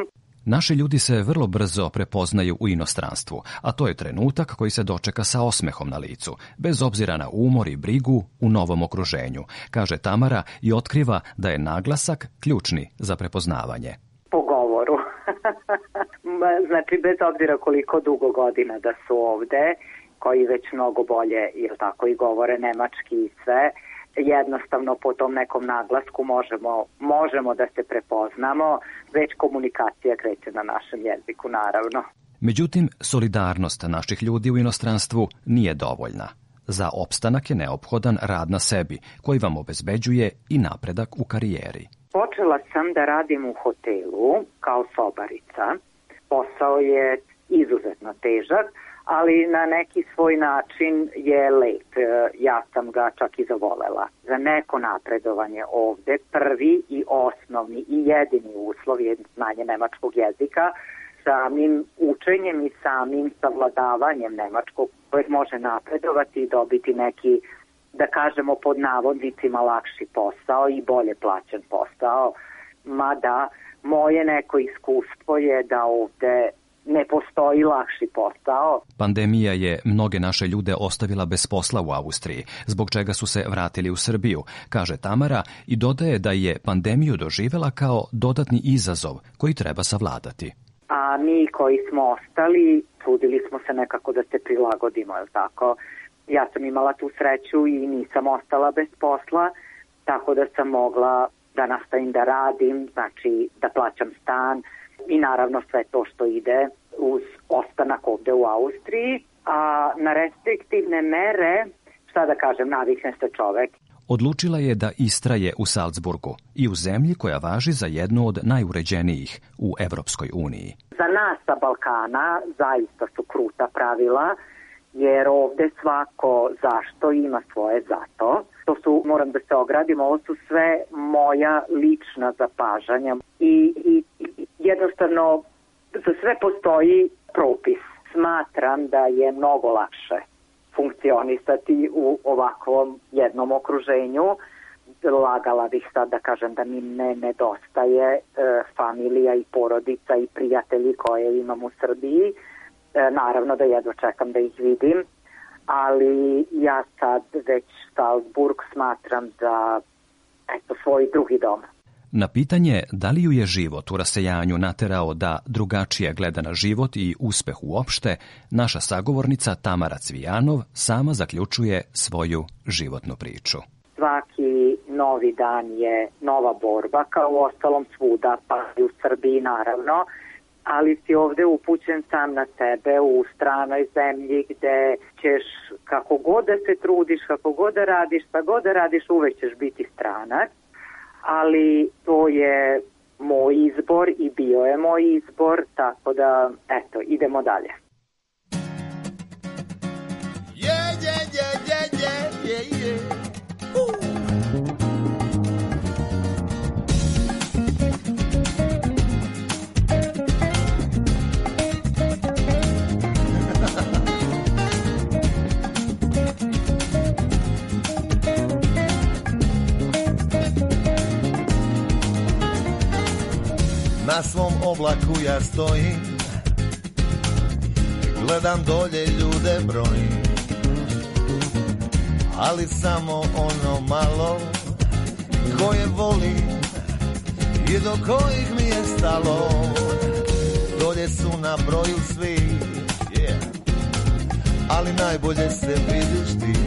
Naši ljudi se vrlo brzo prepoznaju u inostranstvu, a to je trenutak koji se dočeka sa osmehom na licu, bez obzira na umor i brigu u novom okruženju, kaže Tamara i otkriva da je naglasak ključni za prepoznavanje. Po govoru. Znači, bez obzira koliko dugo godina da su ovde, koji već mnogo bolje, jel tako, i govore nemački i sve, jednostavno po tom nekom naglasku možemo, možemo da se prepoznamo, već komunikacija kreće na našem jeziku, naravno. Međutim, solidarnost naših ljudi u inostranstvu nije dovoljna. Za opstanak je neophodan rad na sebi, koji vam obezbeđuje i napredak u karijeri. Počela sam da radim u hotelu kao sobarica. Posao je izuzetno težak, ali na neki svoj način je lep. Ja sam ga čak i zavolela. Za neko napredovanje ovde prvi i osnovni i jedini uslov je znanje nemačkog jezika. Samim učenjem i samim savladavanjem nemačkog koji može napredovati i dobiti neki, da kažemo pod navodnicima, lakši posao i bolje plaćen posao. Mada moje neko iskustvo je da ovde ne postoji lakši posao. Pandemija je mnoge naše ljude ostavila bez posla u Austriji, zbog čega su se vratili u Srbiju, kaže Tamara i dodaje da je pandemiju doživela kao dodatni izazov koji treba savladati. A mi koji smo ostali, trudili smo se nekako da se prilagodimo, je li tako? Ja sam imala tu sreću i nisam ostala bez posla, tako da sam mogla da nastavim da radim, znači da plaćam stan i naravno sve to što ide uz ostanak ovde u Austriji. A na restriktivne mere, šta da kažem, navikne se čovek. Odlučila je da istraje u Salzburgu i u zemlji koja važi za jednu od najuređenijih u Evropskoj uniji. Za nas sa Balkana zaista su kruta pravila, jer ovde svako zašto ima svoje zato. To su, moram da se ogradim, ovo su sve moja lična zapažanja i, i, i jednostavno za sve postoji propis. Smatram da je mnogo lakše funkcionisati u ovakvom jednom okruženju. Lagala bih sad da kažem da mi ne nedostaje e, familija i porodica i prijatelji koje imam u Srbiji. E, naravno da jedva čekam da ih vidim, ali ja sad već Salzburg smatram da eto, svoj drugi dom. Na pitanje da li ju je život u rasejanju naterao da drugačije gleda na život i uspeh uopšte, naša sagovornica Tamara Cvijanov sama zaključuje svoju životnu priču. Svaki novi dan je nova borba, kao u ostalom svuda, pa i u Srbiji naravno, ali si ovde upućen sam na sebe u stranoj zemlji gde ćeš kako god da se trudiš, kako god da radiš, šta god da radiš, uvek ćeš biti stranac. Ali to je moj izbor i bio je moj izbor, tako da, eto, idemo dalje. Yeah, yeah, yeah, yeah, yeah, yeah, yeah. Uh. Na svom oblaku ja stojim, gledam dolje ljude brojim, ali samo ono malo koje volim i do kojih mi je stalo. Dolje su na broju svi, yeah. Ali najbolje se vidiš ti,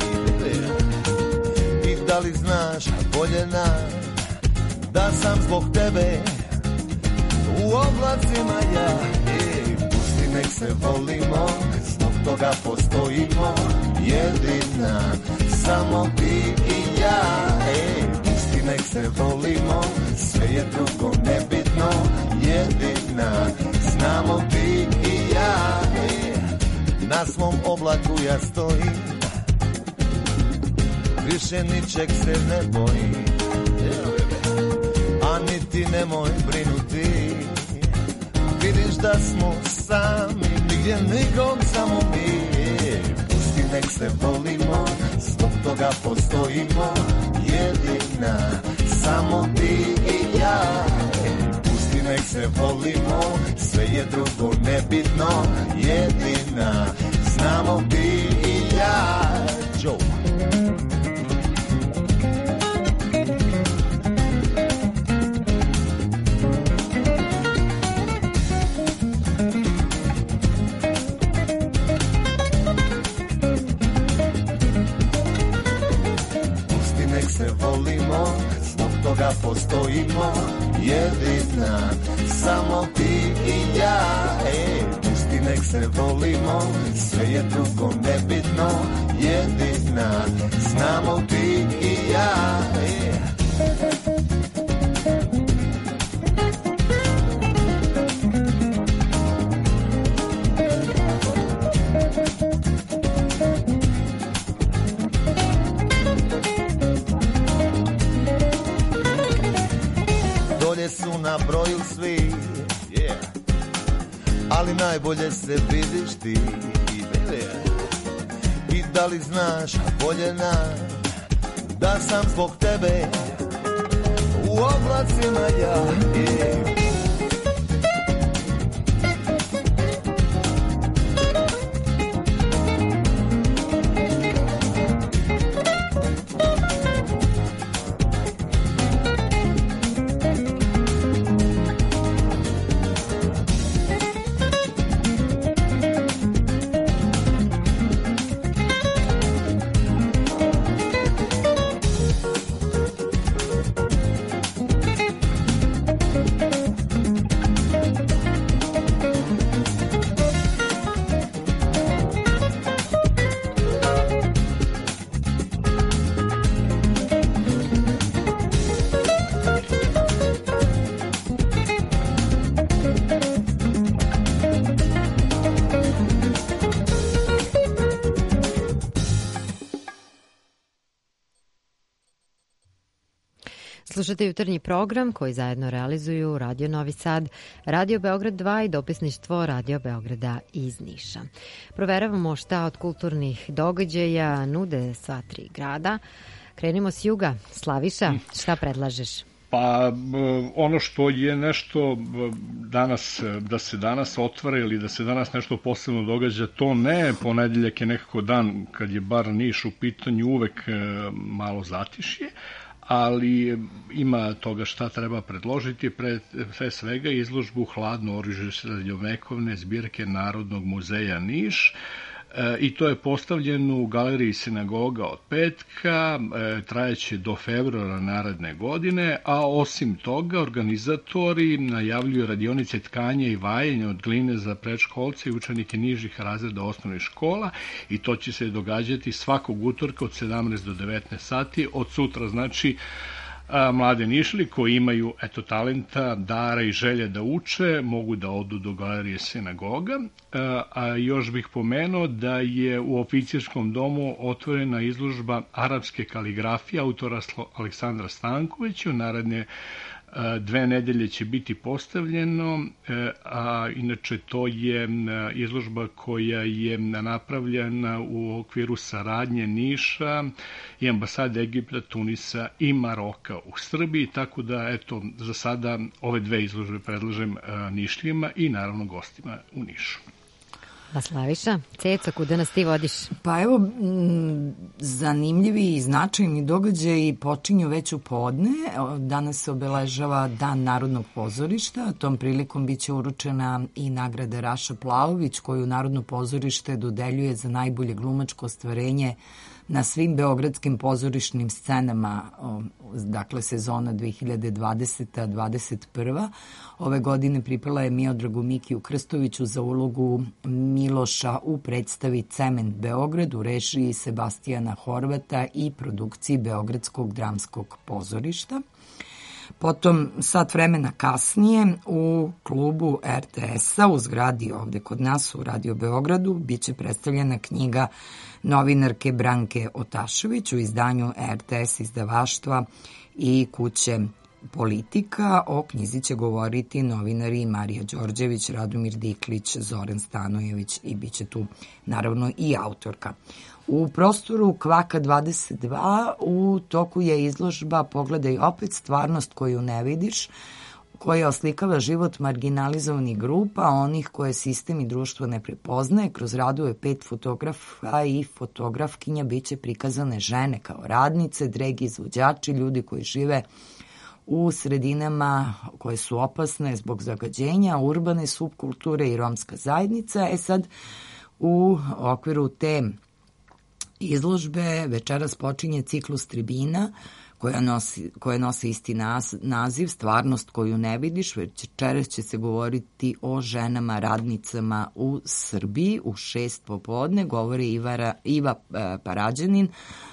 yeah. I da li znaš bolje nas, da sam zbog tebe u oblacima ja, ej, pusti nek se volimo, zbog toga postojimo, jedina, samo ti i ja, ej, pusti nek se volimo, sve je drugo nebitno, jedina, znamo ti i ja, ej, na svom oblaku ja stojim, više ničeg se ne bojim, a niti nemoj brinuti, vidiš da smo sami, nigdje nikom, samo mi. Pusti nek se volimo, zbog toga postojimo, jedina, samo ti i ja. Pusti nek se volimo, sve je drugo nebitno, jedina znamo ti i ja. Joe. Pusti nek se volimo, zbog toga postojimo, jedina samo ti i ja. Ej, pusti nek se volimo, sve je drugo nebitno, jedina znamo ti i ja. Ej. Dolje su na broju svi, yeah. Ali najbolje se vidiš ti i vele. I da li znaš, voljena, da sam zbog tebe u oblacima ja, yeah. Slušate jutarnji program koji zajedno realizuju Radio Novi Sad, Radio Beograd dva i dopisništvo Radio Beograda iz Niša. Proveravamo šta od kulturnih događaja nude sva tri grada. Krenimo s juga. Slaviša, šta predlažeš? Pa ono što je nešto danas, da se danas otvara ili da se danas nešto posebno događa, to ne. Ponedeljak je nekako dan kad je bar Niš u pitanju uvek malo zatišje, ali ima toga šta treba predložiti, pre, pre svega izložbu Hladno oružje srednjovekovne zbirke Narodnog muzeja Niš, e, i to je postavljeno u galeriji Sinagoga od petka, e, trajeće do februara naredne godine, a osim toga organizatori najavljuju radionice tkanja i vajenja od gline za predškolce i učenike nižih razreda osnovnih škola, i to će se događati svakog utorka od sedamnaest do devetnaest sati od sutra. Znači, a, mlade Nišli koji imaju eto talenta, dara i želje da uče mogu da odu do galerije Sinagoga. A, a još bih pomenuo da je u oficirskom domu otvorena izložba arapske kaligrafije autora Aleksandra Stankovića. U naredne dve nedelje će biti postavljeno, a inače to je izložba koja je napravljena u okviru saradnje Niša i ambasade Egipta, Tunisa i Maroka u Srbiji, tako da eto za sada ove dve izložbe predlažem Nišlijima i naravno gostima u Nišu. A Slaviša, Ceco, kuda nas ti vodiš? Pa evo, m, zanimljivi i značajni događaji počinju već u podne. Danas se obeležava Dan Narodnog pozorišta. Tom prilikom biće uručena i nagrada Raša Plaović, koju Narodno pozorište dodeljuje za najbolje glumačko ostvarenje na svim beogradskim pozorišnim scenama, dakle sezona dve hiljade dvadeseta dvadeset prva. Ove godine pripala je Miodragu Mikiju Krstoviću za ulogu Miloša u predstavi Cement Beograd u režiji Sebastijana Horvata i produkciji Beogradskog dramskog pozorišta. Potom, sat vremena kasnije, u klubu er te es-a u zgradi ovde kod nas u Radio Beogradu biće predstavljena knjiga novinarke Branke Otašević u izdanju er te es izdavaštva i kuće Politika. O knjizi će govoriti novinari Marija Đorđević, Radomir Diklić, Zoran Stanojević i bit će tu naravno i autorka. U prostoru Kvaka dvadeset dva u toku je izložba Pogledaj opet stvarnost koju ne vidiš, koja oslikava život marginalizovanih grupa, onih koje sistem i društvo ne prepoznaje. Kroz radove pet fotografa i fotografkinja biće prikazane žene kao radnice, dregi izvođači, ljudi koji žive u sredinama koje su opasne zbog zagađenja, urbane subkulture i romska zajednica. E sad, u okviru te izložbe večeras počinje ciklus tribina koja nosi, koja nosi isti naz, naziv, Stvarnost koju ne vidiš. Večeras će se govoriti o ženama radnicama u Srbiji. U šest popodne govori Ivara, Iva e, Parađanin,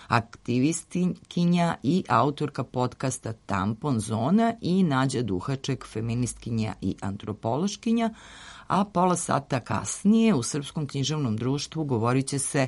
aktivistkinja i autorka podcasta Tampon Zona, i Nađa Duhaček, feministkinja i antropološkinja. A pola sata kasnije u Srpskom književnom društvu govorit će se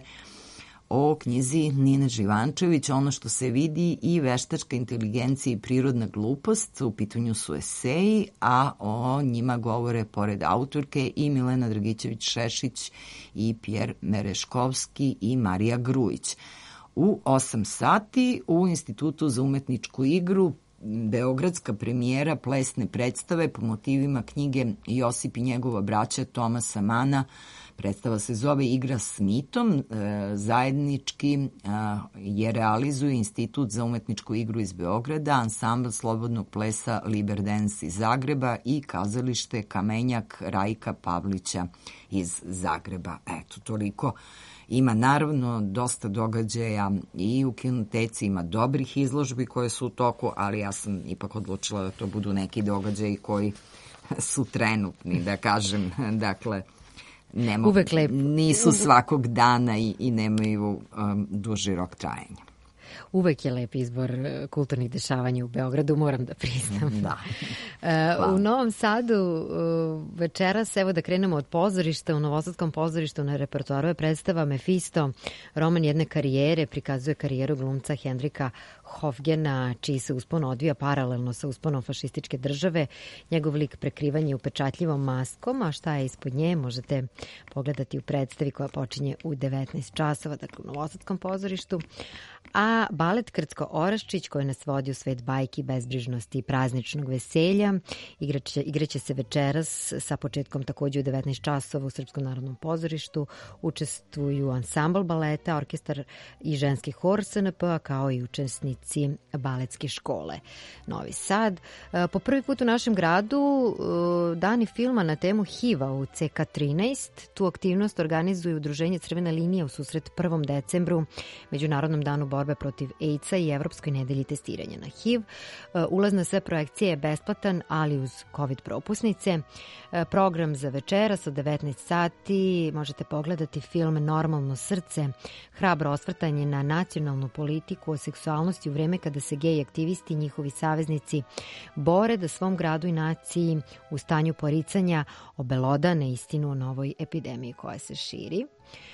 o knjizi Nine Živančević, Ono što se vidi i veštačka inteligencija i prirodna glupost. U pitanju su eseji, a o njima govore pored autorke i Milena Dragićević-Šešić i Pjer Mereškovski i Marija Grujić. U osam sati u Institutu za umetničku igru beogradska premijera plesne predstave po motivima knjige Josip i njegova braća Tomasa Mana. Predstava se zove Igra s mitom. Zajednički je realizuje Institut za umetničku igru iz Beograda, ansambl slobodnog plesa Liber Dance iz Zagreba i kazalište Kamenjak Rajka Pavlića iz Zagreba. Eto, toliko. Ima naravno dosta događaja i u kinoteci, ima dobrih izložbi koje su u toku, ali ja sam ipak odlučila da to budu neki događaji koji su trenutni, da kažem. Dakle, nema, uvek lep. Nisu svakog dana i, i nemaju um, duži rok trajanja. Uvek je lep izbor kulturnih dešavanja u Beogradu, moram da priznam. Da. U Novom Sadu večeras, evo da krenemo od pozorišta, u Novosadskom pozorištu na repertoaru je predstava Mefisto, roman jedne karijere, prikazuje karijeru glumca Hendrika Hofgena, čiji se uspon odvija paralelno sa usponom fašističke države. Njegov lik prekrivan je upečatljivom maskom, a šta je ispod nje možete pogledati u predstavi koja počinje u devetnaest časova, dakle u Novosadskom pozorištu. A balet Krcko-Oraščić koji nas vodi u svet bajki, bezbrižnosti i prazničnog veselja igraće, igraće se večeras sa početkom takođe u devetnaest časova u Srpskom narodnom pozorištu. Učestvuju ansambl baleta, orkestar i ženski hor S N P, kao i učesnici baletske škole Novi Sad. Po prvi put u našem gradu dani filma na temu H I V-a u C K trinaest. Tu aktivnost organizuje Udruženje Crvena linija u susret prvom decembru, Međunarodnom danu borbe protiv AIDS-a i Evropskoj nedelji testiranja na H I V. Ulaz na sve projekcije je besplatan, ali uz COVID propusnice. Program za večeras od devetnaest sati možete pogledati film Normalno srce, hrabro osvrtanje na nacionalnu politiku o seksualnosti u vreme kada se gej aktivisti i njihovi saveznici bore da svom gradu i naciji u stanju poricanja obelodane istinu o novoj epidemiji koja se širi.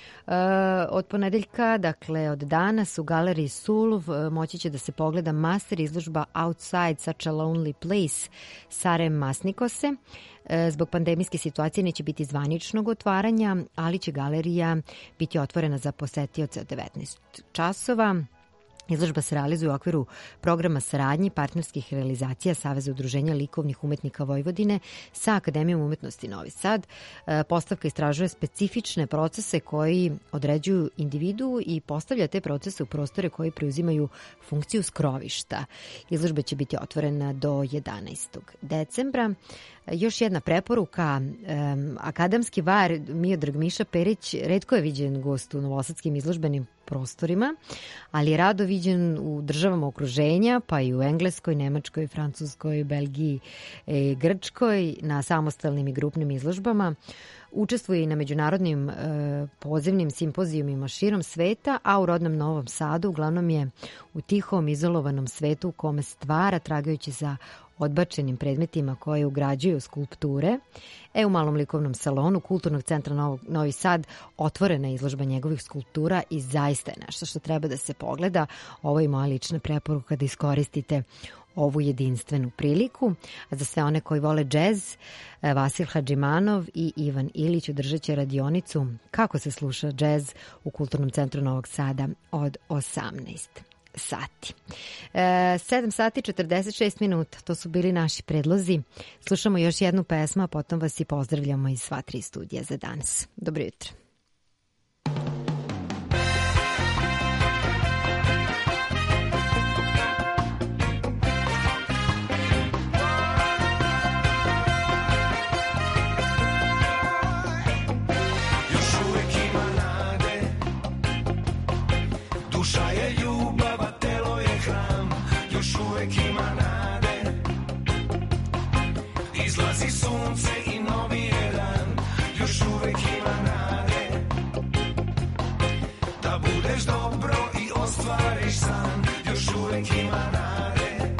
Od ponedeljka, dakle od danas u galeriji Sulv moći će da se pogleda master izložba Outside Such a Lonely Place Sare Masnikose. Zbog pandemijske situacije neće biti zvaničnog otvaranja, ali će galerija biti otvorena za posetioce od devetnaest časova. Izložba se realizuje u okviru programa saradnji partnerskih realizacija Saveza udruženja likovnih umetnika Vojvodine sa Akademijom umetnosti Novi Sad. Postavka istražuje specifične procese koji određuju individu i postavlja te procese u prostore koji preuzimaju funkciju skrovišta. Izložba će biti otvorena do jedanaestog decembra. Još jedna preporuka, um, akademski var Miodrag Miša Perić retko je viđen gost u novosadskim izložbenim prostorima, ali je rado viđen u državama okruženja, pa i u Engleskoj, Nemačkoj, Francuskoj, Belgiji, e, Grčkoj, na samostalnim i grupnim izložbama. Učestvuje i na međunarodnim e, pozivnim simpozijumima širom sveta, a u rodnom Novom Sadu uglavnom je u tihom, izolovanom svetu u kome stvara, tragajući za odbačenim predmetima koje ugrađuju skulpture. E, u malom likovnom salonu Kulturnog centra Novog, Novi Sad otvorena je izložba njegovih skulptura i zaista je nešto što treba da se pogleda. Ovo je moja lična preporuka da iskoristite ovu jedinstvenu priliku. A za sve one koji vole džez, Vasil Hadžimanov i Ivan Ilić održat će radionicu kako se sluša džez u Kulturnom centru Novog Sada od osamnaest sati. E, sedam sati četrdeset šest minuta, to su bili naši predlozi. Slušamo još jednu pesmu, a potom vas i pozdravljamo iz sva tri studija za danas. Dobro jutro. Duša je ljubav, a telo je hram, još uvek ima nade. Izlazi sunce i novi je dan, još uvek ima nade. Da budeš dobro i ostvariš san, još uvek ima nade.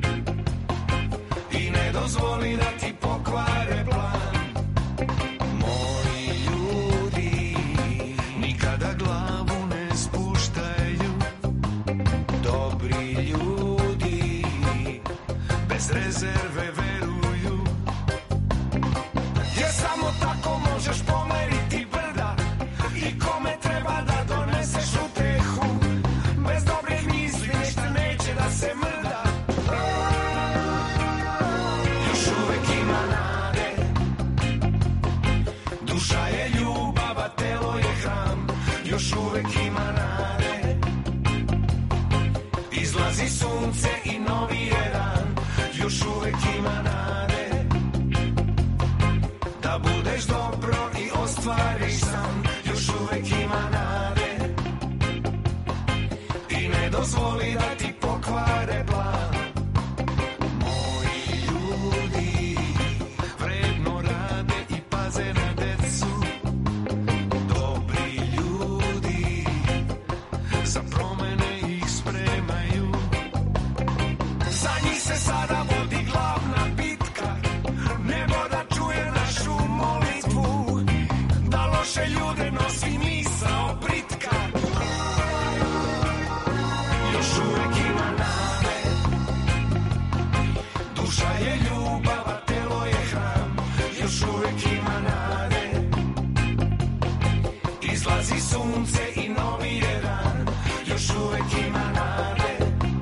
I ne dozvoli da ti pokvare plan. Moji ljudi nikada glavu ne spuštaju, dobri ljudi bez rezerve veruju, jer samo tako možeš pomeriti brda i kome treba da doneseš utehu. Bez dobrih misli ništa neće da se mrda. Još uvek ima nade. Duša je ljubav, a telo je hram, još uvek ima nade. Izlazi sunce i novi je dan, još uvek ima nade. Da budeš dobro i ostvariš san, još uvek ima nade. I ne dozvoli da ti pokvare plan. Moji ljudi vredno rade i paze na decu. Dobri ljudi za promene ih spremaju. Za njih se sada vodi glavna bitka, nebo da čuje našu molitvu, da loše ljude nosi misao britka. Još uvek ima nade. Duša je ljubav, a telo je hram, još uvek ima nade. Izlazi sunce i novi je dan, još uvek ima nade.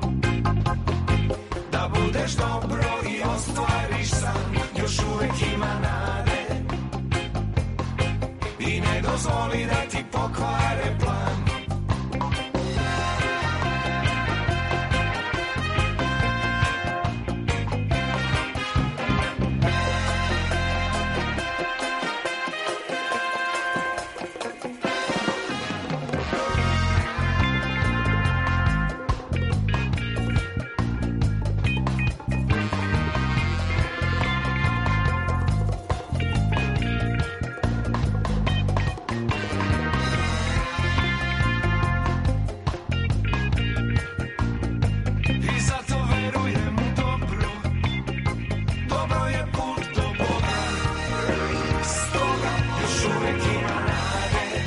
Da budeš dobro i ostvariš san, još uvek ima nade. I ne dozvoli da ti pokvare plan. I zato verujem u dobro, dobro je put do Boga. Stoga još uvek ima nade.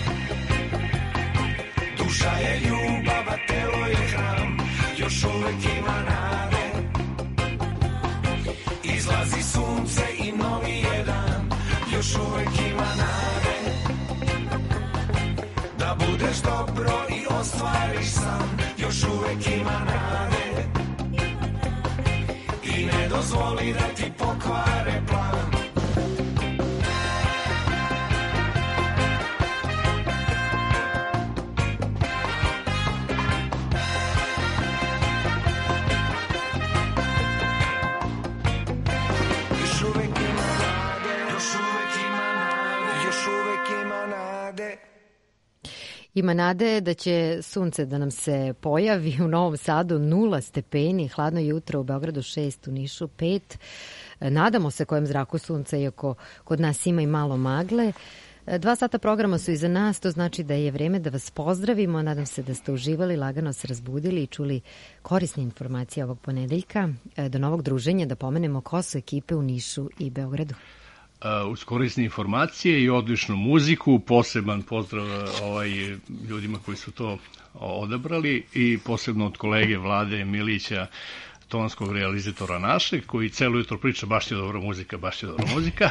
Duša je ljubav, a telo je hram, još uvek ima nade. Izlazi sunce i novi je dan, još uvek ima nade. Da budeš dobro i ostvariš san, još uvek ima nade. I ne dozvoli da ti pokvare plan. Još uvek ima nade, još uvek ima nade, još uvek ima nade. Ima nade da će sunce da nam se pojavi u Novom Sadu nula stepeni, hladno jutro u Beogradu šest, u Nišu pet. Nadamo se kojem zraku sunca, iako kod nas ima i malo magle. Dva sata programa su iza nas, to znači da je vreme da vas pozdravimo. Nadam se da ste uživali, lagano se razbudili i čuli korisne informacije ovog ponedeljka. Do novog druženja, da pomenemo ko su ekipe u Nišu i Beogradu. Uz korisne informacije i odličnu muziku, poseban pozdrav ovaj, ljudima koji su to odabrali i posebno od kolege Vlade Milića, tonskog realizatora našeg, koji celo jutro priča baš je dobra muzika, baš je dobra muzika.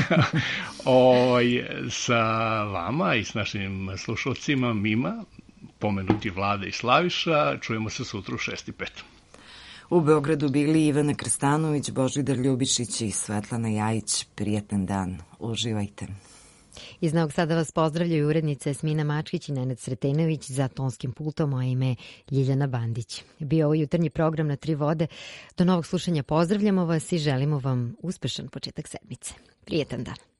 o, sa vama i s našim slušalcima, mima, pomenuti Vlada i Slaviša. Čujemo se sutra u šest i pet. U Beogradu bili Ivana Krstanović, Božidar Ljubišić i Svetlana Jajić. Prijetan dan. Uživajte. Iz Novog Sada vas pozdravljaju urednice Smina Mačkić i Nenad Sretenović, za tonskim pultom, a ime Ljiljana Bandić. Bio ovo jutarnji program na Tri vode. Do novog slušanja pozdravljamo vas i želimo vam uspešan početak sedmice. Prijetan dan.